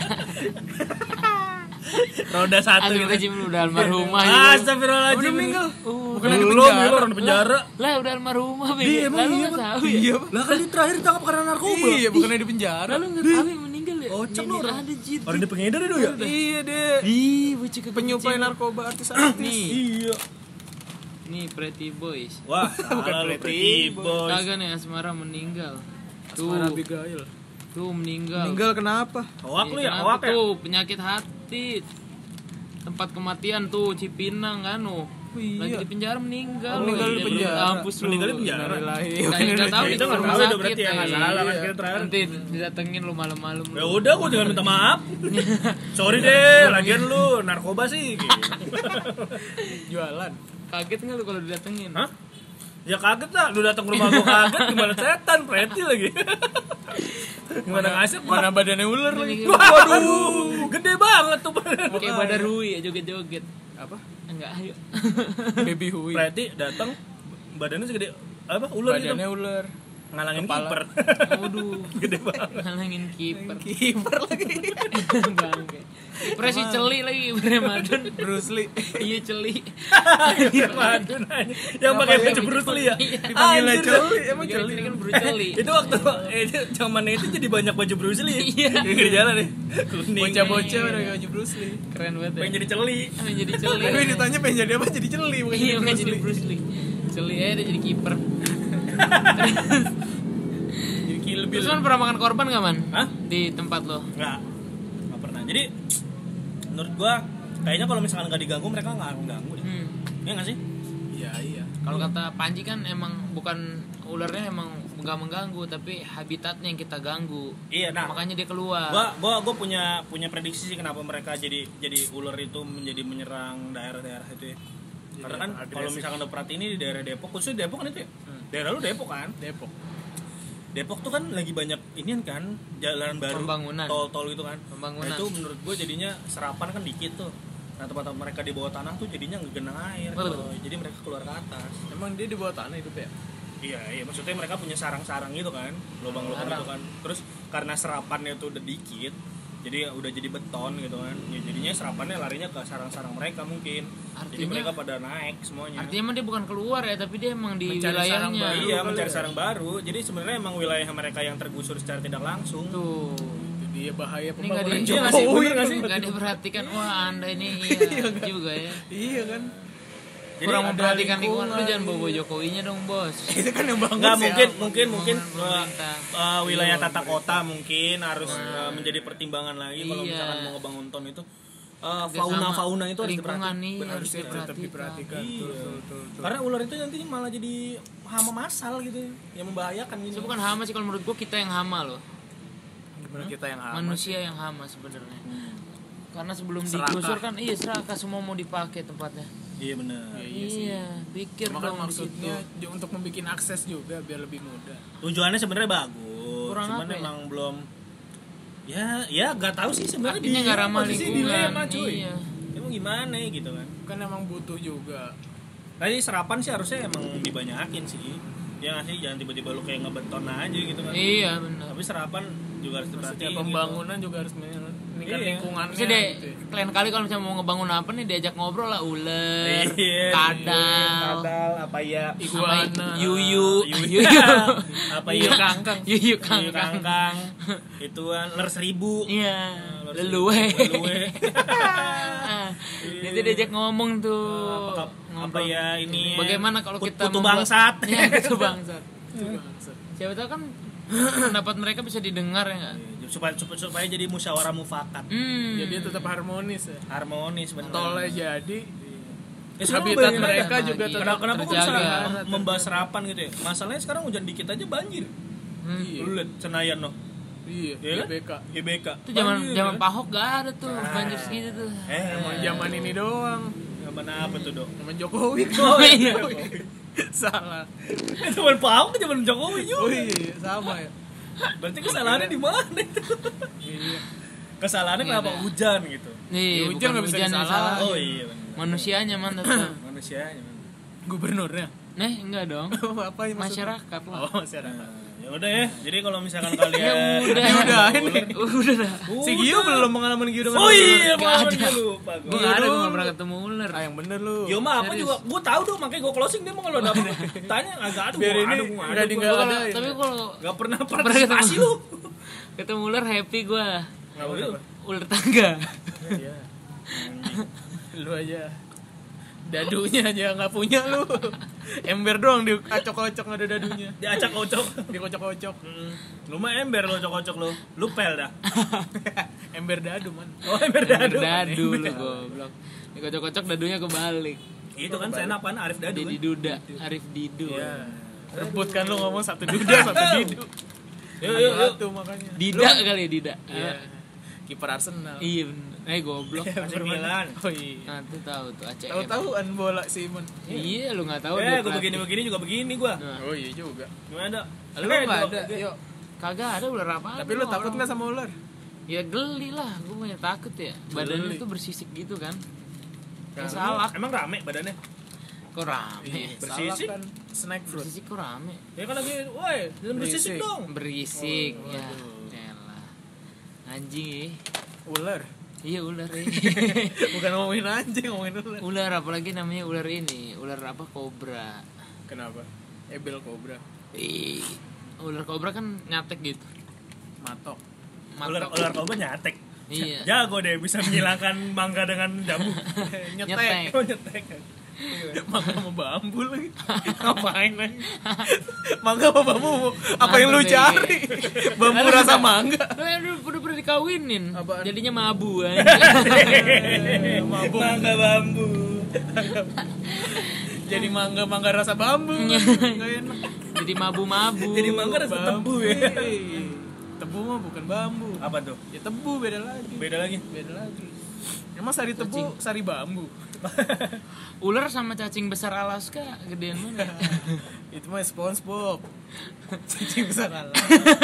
[SPEAKER 1] Roda satu gitu.
[SPEAKER 2] Astagfirullahaladzim udah almarhumah ya.
[SPEAKER 1] Astagfirullahaladzim.
[SPEAKER 3] Udah meninggal.
[SPEAKER 2] Oh,
[SPEAKER 3] Bukan di
[SPEAKER 1] Belum,
[SPEAKER 3] penjara.
[SPEAKER 1] ya orang di penjara.
[SPEAKER 2] lah udah almarhumah Bang.
[SPEAKER 1] Iya, emang
[SPEAKER 2] Lalu
[SPEAKER 1] iya,
[SPEAKER 2] nggak
[SPEAKER 1] Bang.
[SPEAKER 2] tahu ya.
[SPEAKER 3] Iya, Pak.
[SPEAKER 1] Lah kan dia terakhir ditangkap karena narkoba.
[SPEAKER 3] Iya, bukannya di penjara.
[SPEAKER 2] Lalu nggak tahu yang meninggal ya.
[SPEAKER 1] Kocak
[SPEAKER 2] Ini
[SPEAKER 1] lu orang.
[SPEAKER 2] ada jir.
[SPEAKER 1] Orang di pengedar itu ya?
[SPEAKER 3] Iya, deh.
[SPEAKER 2] Ih, bocah kagak
[SPEAKER 3] Penyuplai
[SPEAKER 2] kecil.
[SPEAKER 3] narkoba artis-artis.
[SPEAKER 2] Nih,
[SPEAKER 1] Iya.
[SPEAKER 2] nih Pretty Boys.
[SPEAKER 1] Wah,
[SPEAKER 3] Bukan
[SPEAKER 1] salah lu
[SPEAKER 3] Pretty
[SPEAKER 1] Pretty Boys.
[SPEAKER 2] Kagak nih Asmara meninggal. Tuh,
[SPEAKER 3] Asmara Abigail.
[SPEAKER 2] tuh meninggal.
[SPEAKER 3] Meninggal kenapa?
[SPEAKER 1] Hoak lu
[SPEAKER 2] Iya,
[SPEAKER 1] ya,
[SPEAKER 2] kenapa
[SPEAKER 1] hoak ya?
[SPEAKER 2] tuh penyakit hati. Tempat kematian tuh Cipinang kan oh.
[SPEAKER 3] Iya.
[SPEAKER 2] Lagi di penjara meninggal.
[SPEAKER 3] Oh, meninggal
[SPEAKER 2] Iya,
[SPEAKER 3] di
[SPEAKER 2] belum
[SPEAKER 3] penjara.
[SPEAKER 2] Kampus lu.
[SPEAKER 1] Meninggal di penjara.
[SPEAKER 3] Innalillahi.
[SPEAKER 2] Nah, nggak tahu
[SPEAKER 1] Itu
[SPEAKER 2] itu
[SPEAKER 1] nggak
[SPEAKER 2] rumah
[SPEAKER 1] tahu itu
[SPEAKER 2] sakit.
[SPEAKER 1] berarti ya, nggak
[SPEAKER 2] Iya.
[SPEAKER 1] salah kan kita terakhir.
[SPEAKER 2] Nanti didatengin lu malam-malam lu.
[SPEAKER 1] Ya udah, gua tinggal minta maaf. Sorry deh, lagian lu narkoba sih. Gitu.
[SPEAKER 3] Jualan.
[SPEAKER 2] Kaget nggak lu kalau didatengin?
[SPEAKER 1] Hah? Ya kaget lah, lu datang ke rumah gua kaget gimana setan, Pretty lagi. Gimana ngasih
[SPEAKER 3] Mana badannya ular lagi?
[SPEAKER 1] Waduh, gede banget tuh badan.
[SPEAKER 2] Kayak Badarui ya joget-joget.
[SPEAKER 3] Apa?
[SPEAKER 2] Enggak, ayo.
[SPEAKER 3] Baby Hui.
[SPEAKER 1] Pretty datang badannya segede apa? Ular gitu.
[SPEAKER 3] Badannya ular.
[SPEAKER 1] Ngalangin
[SPEAKER 3] Kepala.
[SPEAKER 1] kiper.
[SPEAKER 2] Waduh,
[SPEAKER 1] Gede banget.
[SPEAKER 2] ngalangin kiper.
[SPEAKER 3] Kiper lagi.
[SPEAKER 2] Bangke. Kipernya si Celi lagi, kipernya Madun.
[SPEAKER 3] Bruce Lee.
[SPEAKER 2] Iya Celi.
[SPEAKER 1] Madun aja. Yang pakai baju Bruce Lee ya.
[SPEAKER 3] Dipanggilnya
[SPEAKER 1] Anjir.
[SPEAKER 3] Celi. Emang
[SPEAKER 2] Kira
[SPEAKER 3] Celi.
[SPEAKER 2] kan Bruce Celi.
[SPEAKER 1] Itu waktu eh, itu zamannya itu jadi banyak baju Bruce Lee.
[SPEAKER 2] Iya.
[SPEAKER 1] Yang di jalan nih. Kuning.
[SPEAKER 3] Bocah-bocah udah baju Bruce Lee.
[SPEAKER 2] Keren banget ya.
[SPEAKER 1] Pengen jadi celi.
[SPEAKER 2] Pengen jadi Celi.
[SPEAKER 3] Tapi ditanya pengen jadi apa? Jadi Celi bukan
[SPEAKER 2] Iya,
[SPEAKER 3] jadi
[SPEAKER 2] pengen
[SPEAKER 3] Bruce
[SPEAKER 2] jadi
[SPEAKER 3] Lee.
[SPEAKER 2] Bruce Lee. Celi aja dia jadi kiper.
[SPEAKER 3] Jadi Kill Bill.
[SPEAKER 2] Terus kan pernah makan korban gak man?
[SPEAKER 1] Hah?
[SPEAKER 2] Di tempat lo?
[SPEAKER 1] Enggak. Enggak pernah. Jadi menurut gua kayaknya kalau misalkan enggak diganggu mereka enggak akan ganggu deh.
[SPEAKER 2] Hmm.
[SPEAKER 1] Iya enggak sih?
[SPEAKER 3] Iya, iya.
[SPEAKER 2] Kalau kata Panji kan emang bukan ularnya emang nggak mengganggu tapi habitatnya yang kita ganggu.
[SPEAKER 1] Iya, nah.
[SPEAKER 2] Makanya dia keluar.
[SPEAKER 1] Gua gua gua punya punya prediksi sih kenapa mereka jadi jadi ular itu menjadi menyerang daerah-daerah itu ya. Karena kan
[SPEAKER 3] agresif.
[SPEAKER 1] kalau misalkan udah perhatiin ini di daerah Depok, khususnya Depok kan itu ya. Daerah lu Depok kan?
[SPEAKER 3] Depok.
[SPEAKER 1] Depok tuh kan lagi banyak inian kan jalan baru,
[SPEAKER 2] Pembangunan.
[SPEAKER 1] tol-tol gitu kan.
[SPEAKER 2] Pembangunan.
[SPEAKER 1] Nah, itu menurut gue jadinya serapan kan dikit tuh. Nah tempat-tempat mereka di bawah tanah tuh jadinya nggak genang air.
[SPEAKER 2] Betul.
[SPEAKER 1] Tuh. Jadi mereka keluar ke atas.
[SPEAKER 3] Emang dia di bawah tanah hidup ya?
[SPEAKER 1] Iya, iya maksudnya mereka punya sarang-sarang gitu kan, lubang-lubang
[SPEAKER 2] Sarang.
[SPEAKER 1] gitu kan. Terus karena serapannya tuh udah dikit, jadi udah jadi beton gitu kan. Ya jadinya serapannya larinya ke sarang-sarang mereka mungkin. Jadi
[SPEAKER 2] Artinya-
[SPEAKER 1] mereka pada naik semuanya.
[SPEAKER 2] Artinya emang dia bukan keluar ya, tapi dia emang di
[SPEAKER 3] Mencari sarang
[SPEAKER 2] wilayahnya.
[SPEAKER 3] baru.
[SPEAKER 1] Iya,
[SPEAKER 3] kali
[SPEAKER 1] mencari
[SPEAKER 3] ya.
[SPEAKER 1] sarang baru. Jadi sebenarnya emang wilayah mereka yang tergusur secara tidak langsung.
[SPEAKER 2] Tuh.
[SPEAKER 3] Itu dia bahaya
[SPEAKER 2] Ini nggak
[SPEAKER 3] pembangunan
[SPEAKER 2] di-
[SPEAKER 1] Iya nggak sih?
[SPEAKER 3] Jokowi.
[SPEAKER 1] Bener nggak sih?
[SPEAKER 2] Nggak diperhatikan. Wah anda ini iya juga ya.
[SPEAKER 3] Iya kan?
[SPEAKER 1] Jadi
[SPEAKER 2] Kurang
[SPEAKER 1] ada
[SPEAKER 2] memperhatikan lingkungan
[SPEAKER 3] lingkungan.
[SPEAKER 2] lu jangan bawa Jokowinya dong bos.
[SPEAKER 3] Itu kan yang bangun
[SPEAKER 1] Nggak
[SPEAKER 3] sih,
[SPEAKER 1] mungkin,
[SPEAKER 3] Al.
[SPEAKER 1] mungkin, mungkin
[SPEAKER 2] Pembangunan
[SPEAKER 1] uh,
[SPEAKER 2] pemerintah.
[SPEAKER 1] uh, wilayah
[SPEAKER 3] Iya,
[SPEAKER 1] tata kota mungkin harus uh, menjadi pertimbangan lagi kalau
[SPEAKER 2] Iya.
[SPEAKER 1] misalkan mau ngebangun ton itu. uh,
[SPEAKER 2] Sama
[SPEAKER 1] fauna-fauna itu harus
[SPEAKER 2] lingkungan
[SPEAKER 1] diperhatikan.
[SPEAKER 2] nih
[SPEAKER 3] Benar
[SPEAKER 2] harus
[SPEAKER 3] sih, tetap
[SPEAKER 2] diperhatikan.
[SPEAKER 3] diperhatikan.
[SPEAKER 1] Iya.
[SPEAKER 3] Betul, betul, betul, betul.
[SPEAKER 1] Karena ular itu nanti malah jadi hama massal gitu yang membahayakan gitu.
[SPEAKER 2] Itu bukan hama sih kalau menurut gua, kita yang hama loh.
[SPEAKER 3] Gimana kita yang hama
[SPEAKER 2] Manusia yang hama sebenarnya. Karena sebelum
[SPEAKER 3] Serakah.
[SPEAKER 2] digusur kan iya serakah, semua mau dipakai tempatnya.
[SPEAKER 1] Iya benar.
[SPEAKER 3] Iya, iya sih.
[SPEAKER 2] Iya, pikir
[SPEAKER 3] Cuma kan
[SPEAKER 2] dong di
[SPEAKER 3] maksudnya
[SPEAKER 2] situ.
[SPEAKER 3] ju- untuk membuat akses juga biar lebih mudah.
[SPEAKER 1] Tujuannya sebenarnya bagus.
[SPEAKER 2] Kurang
[SPEAKER 1] Cuman
[SPEAKER 2] apa ya?
[SPEAKER 1] emang belum ya ya nggak tahu sih sebenarnya
[SPEAKER 2] Artinya nggak ramah
[SPEAKER 1] posisi
[SPEAKER 2] lingkungan.
[SPEAKER 1] dilema, cuy.
[SPEAKER 2] Iya.
[SPEAKER 1] Emang gimana ya gitu kan.
[SPEAKER 3] Kan emang butuh juga.
[SPEAKER 1] Tadi serapan sih harusnya emang dibanyakin sih. Ya nggak sih, jangan tiba-tiba lu kayak ngebeton aja gitu kan.
[SPEAKER 2] Iya benar.
[SPEAKER 1] Tapi serapan juga harus
[SPEAKER 3] Setiap
[SPEAKER 1] diperhatiin.
[SPEAKER 3] pembangunan juga harus meningkatkan
[SPEAKER 1] Iya.
[SPEAKER 3] lingkungannya.
[SPEAKER 2] Bisa deh,
[SPEAKER 3] gitu ya.
[SPEAKER 2] kalian kali kalau misalnya mau ngebangun apa nih, diajak ngobrol lah ular,
[SPEAKER 1] Iya,
[SPEAKER 2] kadal,
[SPEAKER 1] kadal apa ya?
[SPEAKER 3] Iguana.
[SPEAKER 2] yuyu,
[SPEAKER 1] Yuyu.
[SPEAKER 2] yuyu
[SPEAKER 1] apa
[SPEAKER 3] Yuyu
[SPEAKER 1] ya?
[SPEAKER 3] kangkang.
[SPEAKER 2] yuyu
[SPEAKER 1] Yuyu
[SPEAKER 2] kangkang,
[SPEAKER 1] kangkang. Ituan ler seribu.
[SPEAKER 2] iya,
[SPEAKER 1] Ler
[SPEAKER 2] leluwe,
[SPEAKER 1] seribu, leluwe.
[SPEAKER 2] itu diajak ngomong tuh,
[SPEAKER 1] apa, apa ya ini?
[SPEAKER 2] bagaimana kalau
[SPEAKER 1] Put-
[SPEAKER 2] kita
[SPEAKER 1] putu
[SPEAKER 2] membuat-
[SPEAKER 1] bangsat.
[SPEAKER 2] ya, putu bangsat,
[SPEAKER 3] Itu bangsat.
[SPEAKER 2] siapa tahu kan pendapat mereka bisa didengar ya nggak?
[SPEAKER 1] supaya, supaya supaya jadi musyawarah mufakat.
[SPEAKER 2] Hmm.
[SPEAKER 3] Jadi tetap harmonis ya.
[SPEAKER 1] Harmonis benar.
[SPEAKER 3] Tolnya jadi
[SPEAKER 1] Ya, sekarang
[SPEAKER 3] habitat
[SPEAKER 1] bayangin
[SPEAKER 3] mereka
[SPEAKER 2] aja.
[SPEAKER 3] juga
[SPEAKER 2] Iya.
[SPEAKER 3] tetap
[SPEAKER 1] Kenapa, kenapa kok bisa
[SPEAKER 2] terjaga.
[SPEAKER 1] mem- membahas serapan gitu ya? Masalahnya sekarang hujan dikit aja banjir.
[SPEAKER 2] Hmm.
[SPEAKER 3] Iya.
[SPEAKER 1] Lu liat Senayan no.
[SPEAKER 3] Iya,
[SPEAKER 1] Iya kan?
[SPEAKER 3] G B K.
[SPEAKER 1] G B K.
[SPEAKER 2] Itu zaman
[SPEAKER 1] Banjir,
[SPEAKER 2] zaman
[SPEAKER 1] kan?
[SPEAKER 2] Pahok gak ada tuh banjir segitu tuh.
[SPEAKER 1] Eh,
[SPEAKER 3] Emang zaman ini doang.
[SPEAKER 1] zaman apa tuh, Dok?
[SPEAKER 3] Zaman Jokowi.
[SPEAKER 2] Oh iya.
[SPEAKER 3] Salah.
[SPEAKER 1] Zaman Pak Ahok zaman Jokowi
[SPEAKER 3] Oh
[SPEAKER 1] juga.
[SPEAKER 3] iya, sama ya.
[SPEAKER 1] Berarti kesalahannya di mana itu?
[SPEAKER 3] Iya.
[SPEAKER 1] Kesalahannya
[SPEAKER 2] Iya,
[SPEAKER 1] kenapa
[SPEAKER 2] ada.
[SPEAKER 1] hujan gitu?
[SPEAKER 2] Nih,
[SPEAKER 3] Ya, hujan
[SPEAKER 2] bukan
[SPEAKER 3] nggak bisa
[SPEAKER 2] hujan yang
[SPEAKER 3] disalahin.
[SPEAKER 2] salah.
[SPEAKER 1] Oh iya benar.
[SPEAKER 2] Manusianya man tetap.
[SPEAKER 1] Manusianya.
[SPEAKER 3] Gubernurnya.
[SPEAKER 2] Nih, enggak dong.
[SPEAKER 3] Apa ya maksudnya?
[SPEAKER 2] Masyarakat lah.
[SPEAKER 3] Oh, masyarakat.
[SPEAKER 1] Nah, ya udah ya. Jadi kalau misalkan kalian
[SPEAKER 2] Ya udah.
[SPEAKER 3] Ya udah, ini.
[SPEAKER 2] Udah dah.
[SPEAKER 3] Si Gio belum pengalaman Gio dengan
[SPEAKER 1] Oh iya,
[SPEAKER 2] Nggak
[SPEAKER 1] pengalaman
[SPEAKER 2] ada.
[SPEAKER 1] gue lupa
[SPEAKER 2] Gue
[SPEAKER 1] gue.
[SPEAKER 2] gak ada, gue
[SPEAKER 3] dulu.
[SPEAKER 2] gak pernah ketemu ular.
[SPEAKER 3] Ah, yang bener lu.
[SPEAKER 1] Yo mah apa
[SPEAKER 2] Serius.
[SPEAKER 1] juga, gue tahu dong makanya gue closing dia mau kalau ada apa tanya agak ada
[SPEAKER 3] Biar
[SPEAKER 1] gua
[SPEAKER 3] ini
[SPEAKER 1] ada gua
[SPEAKER 3] nggak
[SPEAKER 1] ada
[SPEAKER 3] di-
[SPEAKER 1] gua.
[SPEAKER 3] nggak
[SPEAKER 2] Kalau-
[SPEAKER 3] ada,
[SPEAKER 2] tapi
[SPEAKER 3] ya.
[SPEAKER 2] kalau
[SPEAKER 1] Nggak pernah
[SPEAKER 2] pernah
[SPEAKER 1] partisipasi
[SPEAKER 2] ketemu.
[SPEAKER 1] lu.
[SPEAKER 2] ketemu ular happy gue.
[SPEAKER 1] Kenapa gitu?
[SPEAKER 2] Ular tangga.
[SPEAKER 3] Iya. Lu aja. Dadunya aja nggak punya lu. Ember doang dikocok-kocok nggak ada dadunya.
[SPEAKER 1] Diacak kocok.
[SPEAKER 3] Dikocok-kocok.
[SPEAKER 1] Hmm. Lu mah ember lo cocok-cocok lu. Lu pel dah.
[SPEAKER 3] Ember dadu man.
[SPEAKER 1] Oh ember dadu.
[SPEAKER 2] Dadu lu goblok. Dikocok-kocok dadunya kebalik.
[SPEAKER 1] Itu kan saya apaan Arif Dadu
[SPEAKER 2] Jadi
[SPEAKER 1] kan?
[SPEAKER 2] duda, Arif Didu.
[SPEAKER 3] Iya. Rebut kan lu ngomong satu duda satu didu.
[SPEAKER 1] Yuk yuk yuk.
[SPEAKER 3] Satu makanya.
[SPEAKER 2] Dida kali ya, Dida.
[SPEAKER 3] Iya.
[SPEAKER 2] Ah,
[SPEAKER 3] Kiper Arsenal.
[SPEAKER 2] Iya bener. Eh goblok.
[SPEAKER 1] A C Milan.
[SPEAKER 3] Oh iya.
[SPEAKER 2] Nah, tuh tahu tuh A C M.
[SPEAKER 3] Tahu-tahuan bola Simon.
[SPEAKER 2] Iya, lu enggak tahu
[SPEAKER 1] Eh,
[SPEAKER 2] dia
[SPEAKER 1] gue
[SPEAKER 2] pelatih.
[SPEAKER 1] begini-begini juga begini gua.
[SPEAKER 2] Nah,
[SPEAKER 3] Oh iya juga.
[SPEAKER 1] Gimana ada?
[SPEAKER 3] Lu
[SPEAKER 1] Eh,
[SPEAKER 3] enggak
[SPEAKER 1] dua-
[SPEAKER 3] ada. Yuk.
[SPEAKER 2] kagak ada ular apa.
[SPEAKER 3] Tapi lu takut enggak sama ular?
[SPEAKER 2] Ya geli lah, gue punya takut ya. Badannya
[SPEAKER 3] Geli.
[SPEAKER 2] tuh bersisik gitu kan. Kayak
[SPEAKER 1] Emang-
[SPEAKER 2] salak.
[SPEAKER 1] Emang rame badannya?
[SPEAKER 2] Kok rame?
[SPEAKER 1] Bersisik?
[SPEAKER 3] Salak kan snack fruit.
[SPEAKER 2] Bersisik kok rame?
[SPEAKER 1] Ya kan lagi, woi, jangan bersisik
[SPEAKER 3] Berisik.
[SPEAKER 1] dong.
[SPEAKER 2] Berisik
[SPEAKER 3] Oh,
[SPEAKER 2] ya.
[SPEAKER 3] waduh.
[SPEAKER 2] Elah. Anjing ya.
[SPEAKER 3] Ular.
[SPEAKER 2] Iya ular ya.
[SPEAKER 3] Bukan ngomongin anjing, ngomongin ular.
[SPEAKER 2] Ular apalagi namanya ular ini, ular apa kobra.
[SPEAKER 3] Kenapa? Ebel kobra.
[SPEAKER 2] Ih, ular kobra kan nyatek gitu.
[SPEAKER 3] Matok.
[SPEAKER 1] Ular
[SPEAKER 2] Matok.
[SPEAKER 1] ular kobra nyatek.
[SPEAKER 2] Iya.
[SPEAKER 1] Jago deh bisa menghilangkan mangga dengan jambu.
[SPEAKER 2] Nyetek.
[SPEAKER 1] Oh nyetek.
[SPEAKER 3] Mangga sama bambu lagi. Ngapain lagi? Mangga sama bambu. Apa
[SPEAKER 2] Mantap
[SPEAKER 3] yang lu
[SPEAKER 2] deh.
[SPEAKER 3] cari? Bambu rasa mangga.
[SPEAKER 2] Lo yang udah udah pernah dikawinin.
[SPEAKER 3] Apaan?
[SPEAKER 2] Jadinya mabu anjing.
[SPEAKER 3] Mabuk.
[SPEAKER 1] Mangga bambu.
[SPEAKER 3] Jadi mangga mangga rasa bambu. Enggak enak.
[SPEAKER 2] Jadi mabu-mabu.
[SPEAKER 1] Jadi mangga rasa tebu ya.
[SPEAKER 3] Hei. Tebu mah bukan bambu.
[SPEAKER 1] Apa tuh?
[SPEAKER 3] Ya tebu beda lagi.
[SPEAKER 1] Beda lagi.
[SPEAKER 3] Beda lagi. Emang sari tebu, sari bambu.
[SPEAKER 2] Ular sama cacing besar Alaska gedean mana?
[SPEAKER 3] Itu mah SpongeBob. Cacing besar alam.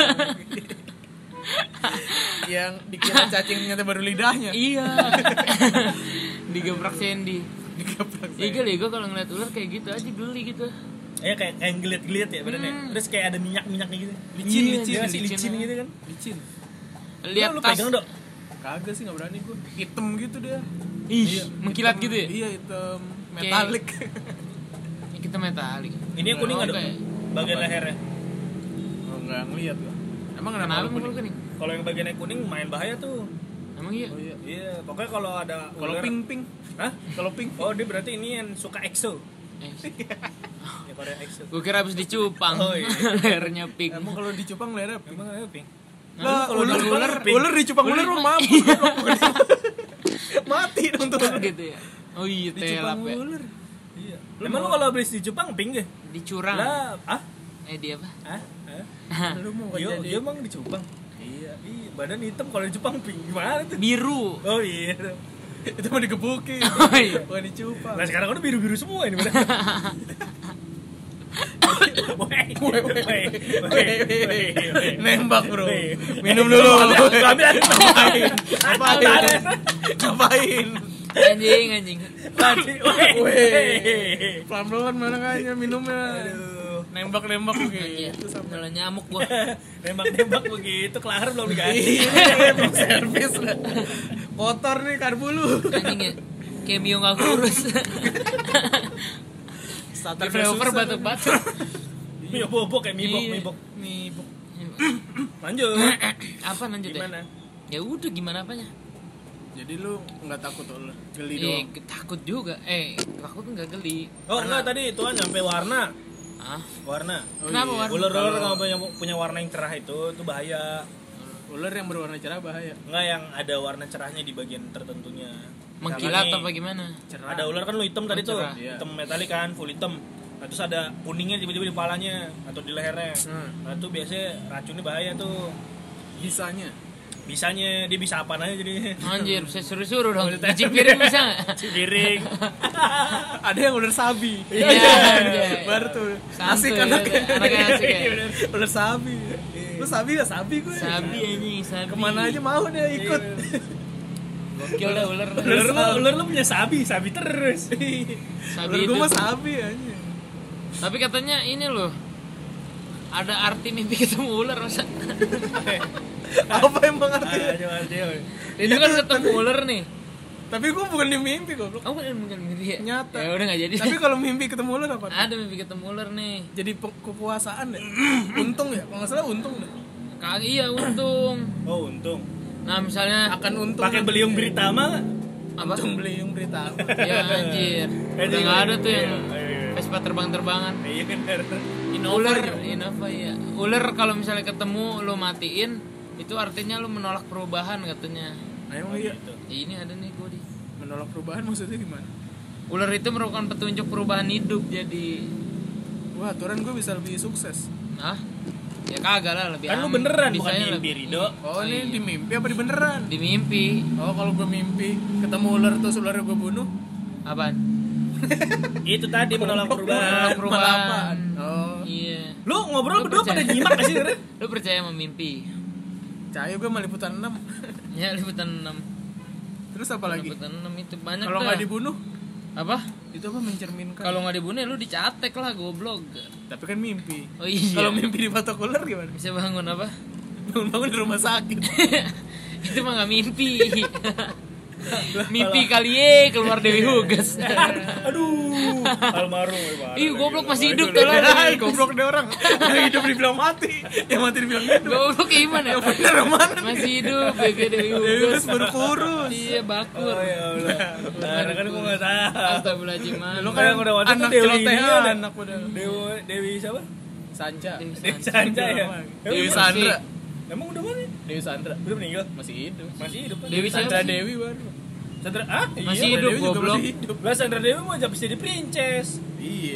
[SPEAKER 3] Yang dikira cacing ternyata baru lidahnya.
[SPEAKER 2] Iya. Digebrak Sandy.
[SPEAKER 3] Digeprak.
[SPEAKER 2] Iya geli gue kalau ngeliat ular kayak gitu aja geli gitu.
[SPEAKER 1] Ya kayak kayak gelit-gelit ya badannya.
[SPEAKER 2] Hmm.
[SPEAKER 1] Terus kayak ada minyak-minyaknya gitu.
[SPEAKER 3] Licin,
[SPEAKER 2] Iya,
[SPEAKER 3] licin,
[SPEAKER 1] Dia masih
[SPEAKER 2] licin
[SPEAKER 1] licin
[SPEAKER 2] aja.
[SPEAKER 1] gitu kan.
[SPEAKER 3] Licin.
[SPEAKER 2] Lihat
[SPEAKER 1] Lu
[SPEAKER 2] tas.
[SPEAKER 1] pegang dong.
[SPEAKER 3] Kagak sih, enggak berani gue. Hitam gitu dia.
[SPEAKER 2] Ih, mengkilat
[SPEAKER 3] hitam,
[SPEAKER 2] gitu ya?
[SPEAKER 3] Iya, hitam metalik.
[SPEAKER 2] Ya, kita metalik.
[SPEAKER 1] Ini yang kuning
[SPEAKER 2] Oh,
[SPEAKER 1] ada
[SPEAKER 2] kayak-
[SPEAKER 1] bagian
[SPEAKER 3] Apa?
[SPEAKER 1] lehernya.
[SPEAKER 3] Oh, enggak ngeliat gua. Emang kenapa
[SPEAKER 2] Kenapa
[SPEAKER 3] lu
[SPEAKER 2] mulut
[SPEAKER 3] kuning?
[SPEAKER 2] kuning?
[SPEAKER 1] Kalau yang bagiannya kuning main bahaya tuh.
[SPEAKER 2] Emang iya?
[SPEAKER 3] Oh iya.
[SPEAKER 1] Iya, pokoknya kalau ada
[SPEAKER 3] Kalau
[SPEAKER 1] ular-
[SPEAKER 3] pink pink.
[SPEAKER 1] Hah?
[SPEAKER 3] Kalau pink.
[SPEAKER 1] Oh, dia berarti ini yang suka EXO.
[SPEAKER 2] Eh,
[SPEAKER 1] Ya Korea EXO.
[SPEAKER 2] gue kira habis dicupang.
[SPEAKER 1] Oh, iya.
[SPEAKER 2] Lehernya pink.
[SPEAKER 3] Emang kalau dicupang lerep pink.
[SPEAKER 1] Emang ada pink.
[SPEAKER 3] Lah,
[SPEAKER 1] kalau
[SPEAKER 3] ular,
[SPEAKER 1] dicupang
[SPEAKER 3] ular,
[SPEAKER 1] pink.
[SPEAKER 3] ular dicupang ular
[SPEAKER 2] Ular
[SPEAKER 3] lu mampus. Mati Untung tuh.
[SPEAKER 2] gitu ya. Oh iya, telap ya.
[SPEAKER 3] ular.
[SPEAKER 1] Iya. Emang lu kalau beli di Jepang pink deh?
[SPEAKER 2] Dicurang.
[SPEAKER 1] Lah, ah?
[SPEAKER 2] Eh dia apa?
[SPEAKER 1] Ah? Ah?
[SPEAKER 3] Lu mau
[SPEAKER 1] Iya,
[SPEAKER 3] jadi
[SPEAKER 1] dia emang di Jepang. Iya, iya, badan hitam kalau di Jepang pink gimana tuh?
[SPEAKER 2] Biru.
[SPEAKER 1] Oh iya.
[SPEAKER 3] itu mau digebukin.
[SPEAKER 2] Oh iya.
[SPEAKER 3] Bukan dicupang.
[SPEAKER 1] Nah sekarang udah biru-biru semua ini bener. Woi, woi, woi, woi,
[SPEAKER 3] Nembak bro.
[SPEAKER 1] Woi.
[SPEAKER 3] Minum dulu.
[SPEAKER 1] Ambil, ambil,
[SPEAKER 3] Ngapain? Ngapain? Ngapain?
[SPEAKER 2] Anjing, anjing.
[SPEAKER 1] Tadi, woi,
[SPEAKER 3] Weh. Pelan-pelan mana kayaknya minumnya.
[SPEAKER 1] Aduh.
[SPEAKER 3] Nembak-nembak
[SPEAKER 2] Anjir.
[SPEAKER 3] gitu sampai.
[SPEAKER 2] Malah nyamuk gua.
[SPEAKER 1] Nembak-nembak begitu, kelar belum diganti.
[SPEAKER 3] Iya, belum servis lah. Kotor nih karbu lu.
[SPEAKER 2] Anjing ya. Cameo enggak kurus.
[SPEAKER 3] Starter
[SPEAKER 2] Flyover batuk-batuk.
[SPEAKER 1] Iya, bobok kayak mibok,
[SPEAKER 2] Iya.
[SPEAKER 1] mibok.
[SPEAKER 3] Mibuk.
[SPEAKER 1] Lanjut.
[SPEAKER 2] Apa lanjut ya?
[SPEAKER 1] Gimana?
[SPEAKER 2] Ya udah gimana apanya?
[SPEAKER 3] Jadi lu nggak takut ular? Geli
[SPEAKER 2] Eh,
[SPEAKER 3] doang.
[SPEAKER 2] takut juga. Eh, takut enggak geli.
[SPEAKER 1] Oh enggak, tadi itu kan nyampe warna.
[SPEAKER 2] Ah,
[SPEAKER 1] Warna.
[SPEAKER 3] Oh,
[SPEAKER 2] kenapa
[SPEAKER 3] iya.
[SPEAKER 2] warna?
[SPEAKER 1] Ular-ular
[SPEAKER 3] Kalau-
[SPEAKER 1] kalau punya, punya warna yang cerah itu, itu bahaya.
[SPEAKER 3] Ular yang berwarna cerah bahaya.
[SPEAKER 1] Enggak yang ada warna cerahnya di bagian tertentunya.
[SPEAKER 2] Mengkilat
[SPEAKER 1] Misalkan
[SPEAKER 2] apa
[SPEAKER 1] nih,
[SPEAKER 2] gimana?
[SPEAKER 3] Cerah.
[SPEAKER 1] Ada ular kan lu hitam tadi
[SPEAKER 2] Oh,
[SPEAKER 1] tuh,
[SPEAKER 2] cerah.
[SPEAKER 3] Iya.
[SPEAKER 1] hitam metalik kan, full hitam. Nah, terus ada kuningnya tiba-tiba di kepalanya atau di lehernya.
[SPEAKER 3] Hmm.
[SPEAKER 1] Nah, itu biasanya racunnya bahaya tuh.
[SPEAKER 3] Bisanya.
[SPEAKER 1] Bisanya dia bisa apaan aja jadinya.
[SPEAKER 2] Anjir, saya suruh-suruh dong. Cuci piring bisa nggak?
[SPEAKER 1] Piring.
[SPEAKER 3] Ada yang ular sabi.
[SPEAKER 2] Iya, anjir.
[SPEAKER 3] Baru tuh.
[SPEAKER 2] Santuy,
[SPEAKER 3] Asik anaknya.
[SPEAKER 2] anaknya asik ya.
[SPEAKER 3] Ular sabi. Lu sabi gak sabi gue?
[SPEAKER 2] Sabi anjing, sabi.
[SPEAKER 3] Kemana aja mau dia ikut.
[SPEAKER 2] Gokil dah ular.
[SPEAKER 1] Ular lu, ular lu punya sabi, sabi terus.
[SPEAKER 2] Sabi
[SPEAKER 3] Ular
[SPEAKER 2] itu.
[SPEAKER 3] gue mah sabi aja.
[SPEAKER 2] Tapi katanya ini loh. Ada arti mimpi ketemu ular masa?
[SPEAKER 3] Apa emang artinya?
[SPEAKER 1] Ayo, ayo.
[SPEAKER 2] Itu kan ketemu ular nih.
[SPEAKER 3] Tapi gue bukan di mimpi goblok.
[SPEAKER 2] Kamu kan mungkin mimpi ya?
[SPEAKER 3] Nyata.
[SPEAKER 2] Ya udah nggak jadi.
[SPEAKER 3] Tapi kalau mimpi ketemu ular apa?
[SPEAKER 2] Ada mimpi ketemu ular nih.
[SPEAKER 3] Jadi pe- kekuasaan deh. Untung ya? Kalau nggak salah untung deh.
[SPEAKER 2] Kagak iya untung.
[SPEAKER 1] Oh, untung.
[SPEAKER 2] Nah misalnya
[SPEAKER 3] Akan untung.
[SPEAKER 1] Pakai beliung Britama nggak?
[SPEAKER 2] apa?
[SPEAKER 3] Untung beliung berita.
[SPEAKER 2] Ya anjir. Udah nggak ada tuh yang Vespa terbang-terbangan.
[SPEAKER 1] Iya kan.
[SPEAKER 2] Ular, Innova ya. Ular kalau misalnya ketemu lo matiin, itu artinya lo menolak perubahan katanya.
[SPEAKER 3] Nah, emang iya.
[SPEAKER 2] Ya, ini ada nih gue di.
[SPEAKER 3] Menolak perubahan maksudnya gimana?
[SPEAKER 2] Ular itu merupakan petunjuk perubahan hidup jadi.
[SPEAKER 3] Wah, aturan gue bisa lebih sukses.
[SPEAKER 2] Hah? Ya kagak lah lebih.
[SPEAKER 1] Kan lu
[SPEAKER 2] aman.
[SPEAKER 1] beneran bukan
[SPEAKER 2] Bisanya
[SPEAKER 1] mimpi,
[SPEAKER 2] lebih-
[SPEAKER 1] Rido.
[SPEAKER 3] Oh, ini
[SPEAKER 2] iya.
[SPEAKER 3] di mimpi apa di beneran?
[SPEAKER 2] Di mimpi.
[SPEAKER 3] Oh, kalau gue mimpi ketemu ular terus ularnya gue bunuh.
[SPEAKER 2] Apaan?
[SPEAKER 1] Itu tadi menolak
[SPEAKER 2] Menolak
[SPEAKER 1] perubahan.
[SPEAKER 2] perubahan.
[SPEAKER 3] Oh,
[SPEAKER 2] Iya.
[SPEAKER 1] Lu ngobrol
[SPEAKER 2] Lu
[SPEAKER 1] berdua
[SPEAKER 2] percaya?
[SPEAKER 1] pada nyimak gak sih? Ren?
[SPEAKER 2] Lu percaya sama mimpi?
[SPEAKER 3] cahaya gue mah liputan enam.
[SPEAKER 2] Ya liputan enam.
[SPEAKER 3] Terus apa lagi?
[SPEAKER 2] Liputan enam itu banyak
[SPEAKER 3] Kalau
[SPEAKER 2] dah.
[SPEAKER 3] nggak dibunuh,
[SPEAKER 2] Apa?
[SPEAKER 3] itu apa mencerminkan?
[SPEAKER 2] Kalau nggak dibunuh lu dicatek lah goblok.
[SPEAKER 3] Tapi kan mimpi.
[SPEAKER 2] Oh iya.
[SPEAKER 3] Kalau mimpi dipatok ular gimana?
[SPEAKER 2] bisa bangun apa?
[SPEAKER 3] Bangun-bangun di rumah sakit.
[SPEAKER 2] Itu mah nggak mimpi. Mimpi kali ye keluar Dewi Hugas.
[SPEAKER 1] Aduh, almarhum. eh, parah
[SPEAKER 2] Ih,
[SPEAKER 1] lagi.
[SPEAKER 2] goblok masih hidup
[SPEAKER 1] Aduh,
[SPEAKER 2] tuh
[SPEAKER 1] aduh,
[SPEAKER 2] lah.
[SPEAKER 3] Hai, goblok deh orang. Yang hidup dibilang mati, yang mati dibilang hidup.
[SPEAKER 2] Goblok kayak gimana?
[SPEAKER 3] Yang bener yang mana?
[SPEAKER 2] Masih hidup B G Dewi
[SPEAKER 3] Dewi
[SPEAKER 2] Hugas.
[SPEAKER 3] baru kurus.
[SPEAKER 2] Iya bakur.
[SPEAKER 1] Oh ya Allah. Nah, kan gua enggak tahu.
[SPEAKER 2] Astagfirullahaladzim.
[SPEAKER 3] Lu
[SPEAKER 1] Kan yang udah waktu itu
[SPEAKER 3] anak
[SPEAKER 1] Dewi
[SPEAKER 3] celotehan,
[SPEAKER 1] ini ada.
[SPEAKER 3] anak udah.
[SPEAKER 1] Dewi Dewi siapa?
[SPEAKER 3] Sanca.
[SPEAKER 2] Dewi
[SPEAKER 1] Dewi
[SPEAKER 2] Sandra.
[SPEAKER 1] Sandra ya.
[SPEAKER 3] Dewi
[SPEAKER 1] Emang-
[SPEAKER 3] Sandra.
[SPEAKER 1] Emang udah mana?
[SPEAKER 3] Dewi Sandra.
[SPEAKER 1] Udah meninggal?
[SPEAKER 3] Masih hidup.
[SPEAKER 1] Masih hidup kan?
[SPEAKER 2] Dewi siapa
[SPEAKER 3] Sandra
[SPEAKER 2] sih?
[SPEAKER 3] Dewi baru.
[SPEAKER 1] Sandra ah?
[SPEAKER 2] Masih
[SPEAKER 1] Iya,
[SPEAKER 2] hidup,
[SPEAKER 3] Dewi juga
[SPEAKER 2] goblok.
[SPEAKER 3] masih hidup.
[SPEAKER 1] Lah Sandra Dewi mau jadi jadi princess.
[SPEAKER 3] Iya.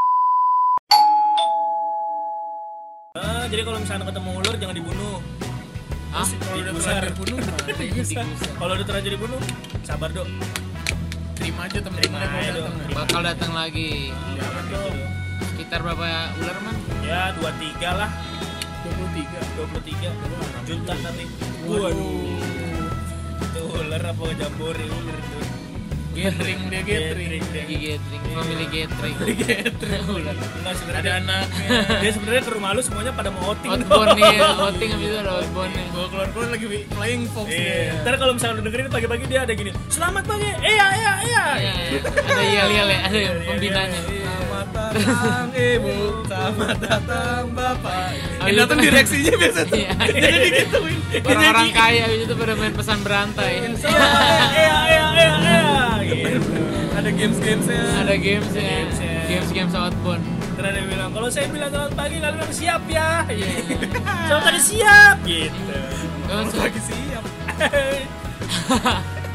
[SPEAKER 1] Ah, jadi kalau misalnya ketemu ular jangan dibunuh.
[SPEAKER 2] Hah?
[SPEAKER 3] Kalau udah
[SPEAKER 1] Dibusar.
[SPEAKER 3] terlanjur bunuh gimana?
[SPEAKER 2] Dibusar.
[SPEAKER 1] Kalau udah terlanjur dibunuh, sabar dok.
[SPEAKER 3] Terima aja temen-temen yang mau
[SPEAKER 1] Terima aja
[SPEAKER 3] datang.
[SPEAKER 1] dong.
[SPEAKER 2] Bakal datang lagi.
[SPEAKER 1] Jangan dong.
[SPEAKER 2] Sekitar berapa ular man?
[SPEAKER 1] Ya dua tiga lah,
[SPEAKER 3] dua puluh tiga.
[SPEAKER 1] dua puluh tiga juta tapi. Waduh. Itu ular apa jambore ular tuh.
[SPEAKER 3] Gathering dia gathering.
[SPEAKER 2] Lagi gathering, family gathering.
[SPEAKER 3] Gathering.
[SPEAKER 2] Ular.
[SPEAKER 1] Enggak sebenarnya
[SPEAKER 3] Ada anaknya.
[SPEAKER 1] dia sebenarnya ke rumah lu semuanya pada mau outing.
[SPEAKER 2] Outbound nih, outing habis itu ada outbound nih.
[SPEAKER 3] Gua keluar-keluar lagi flying fox
[SPEAKER 1] Iya.
[SPEAKER 3] dia.
[SPEAKER 1] Ntar kalau misalnya lu dengerin pagi-pagi dia ada gini, selamat pagi, iya iya iya.
[SPEAKER 2] Iya, iya. Ada yel-yel ya, ada pembinanya.
[SPEAKER 3] Selamat datang ibu, selamat datang bapak.
[SPEAKER 2] Oh,
[SPEAKER 3] Ini
[SPEAKER 2] iya.
[SPEAKER 3] datang direksinya biasa tuh.
[SPEAKER 2] Iya.
[SPEAKER 3] Jadi digituin.
[SPEAKER 2] Orang-orang kaya habis itu pada main pesan berantai.
[SPEAKER 1] Iya iya iya iya iya. Gitu.
[SPEAKER 3] Ada games-gamesnya.
[SPEAKER 2] Ada gamesnya,
[SPEAKER 1] Gamesnya.
[SPEAKER 2] games-games outbound.
[SPEAKER 1] Terus dia bilang, kalau saya bilang selamat pagi kalian harus siap ya. Selamat pagi siap gitu.
[SPEAKER 2] Terus
[SPEAKER 3] Lagi siap.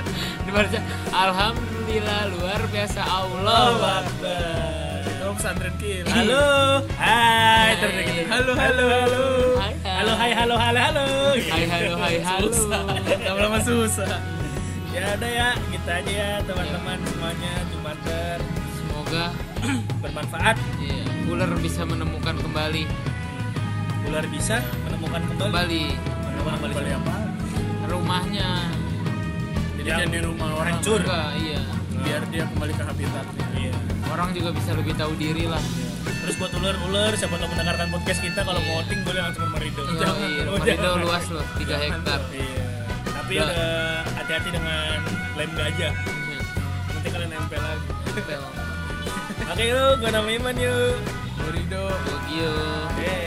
[SPEAKER 2] Dibaca alhamdulillah luar biasa Allah
[SPEAKER 1] Akbar.
[SPEAKER 3] Itu pesantren kill.
[SPEAKER 1] Halo. Hai, terus
[SPEAKER 2] Hai.
[SPEAKER 1] gitu. Halo, halo, halo.
[SPEAKER 2] Hai, hai.
[SPEAKER 1] Halo, hai, halo, halo, halo.
[SPEAKER 2] Hai halo hai halo
[SPEAKER 3] Lama-lama susah.
[SPEAKER 1] Ya udah ya, kita aja ya teman-teman semuanya Jumatan
[SPEAKER 2] semoga
[SPEAKER 1] bermanfaat.
[SPEAKER 2] iya, ular bisa menemukan kembali
[SPEAKER 1] Ular bisa menemukan kembali.
[SPEAKER 2] kembali
[SPEAKER 1] Menemukan kembali.
[SPEAKER 3] Kembali apa?
[SPEAKER 2] rumahnya
[SPEAKER 3] Jadi
[SPEAKER 1] Yang
[SPEAKER 3] jangan di rumah orang.
[SPEAKER 1] hancur.
[SPEAKER 2] enggak iya
[SPEAKER 3] Biar dia kembali ke habitatnya.
[SPEAKER 1] Iya.
[SPEAKER 2] orang juga bisa lebih tahu diri lah
[SPEAKER 1] Terus buat ular-ular, siapa tahu mendengarkan podcast kita kalau
[SPEAKER 2] Iya.
[SPEAKER 1] mau voting boleh langsung ke Marido.
[SPEAKER 2] iya, iya,
[SPEAKER 1] Oh,
[SPEAKER 2] rumah Rido
[SPEAKER 1] jangan.
[SPEAKER 2] luas loh tiga hektar
[SPEAKER 1] Iya. Tapi
[SPEAKER 2] Udah.
[SPEAKER 1] udah hati-hati dengan lem gajah.
[SPEAKER 2] Iya.
[SPEAKER 1] Nanti kalian nempel lagi.
[SPEAKER 2] Nempel.
[SPEAKER 1] Oke yuk, gue nama Iman yuk.
[SPEAKER 3] Berido.
[SPEAKER 2] Tokyo
[SPEAKER 1] Eh.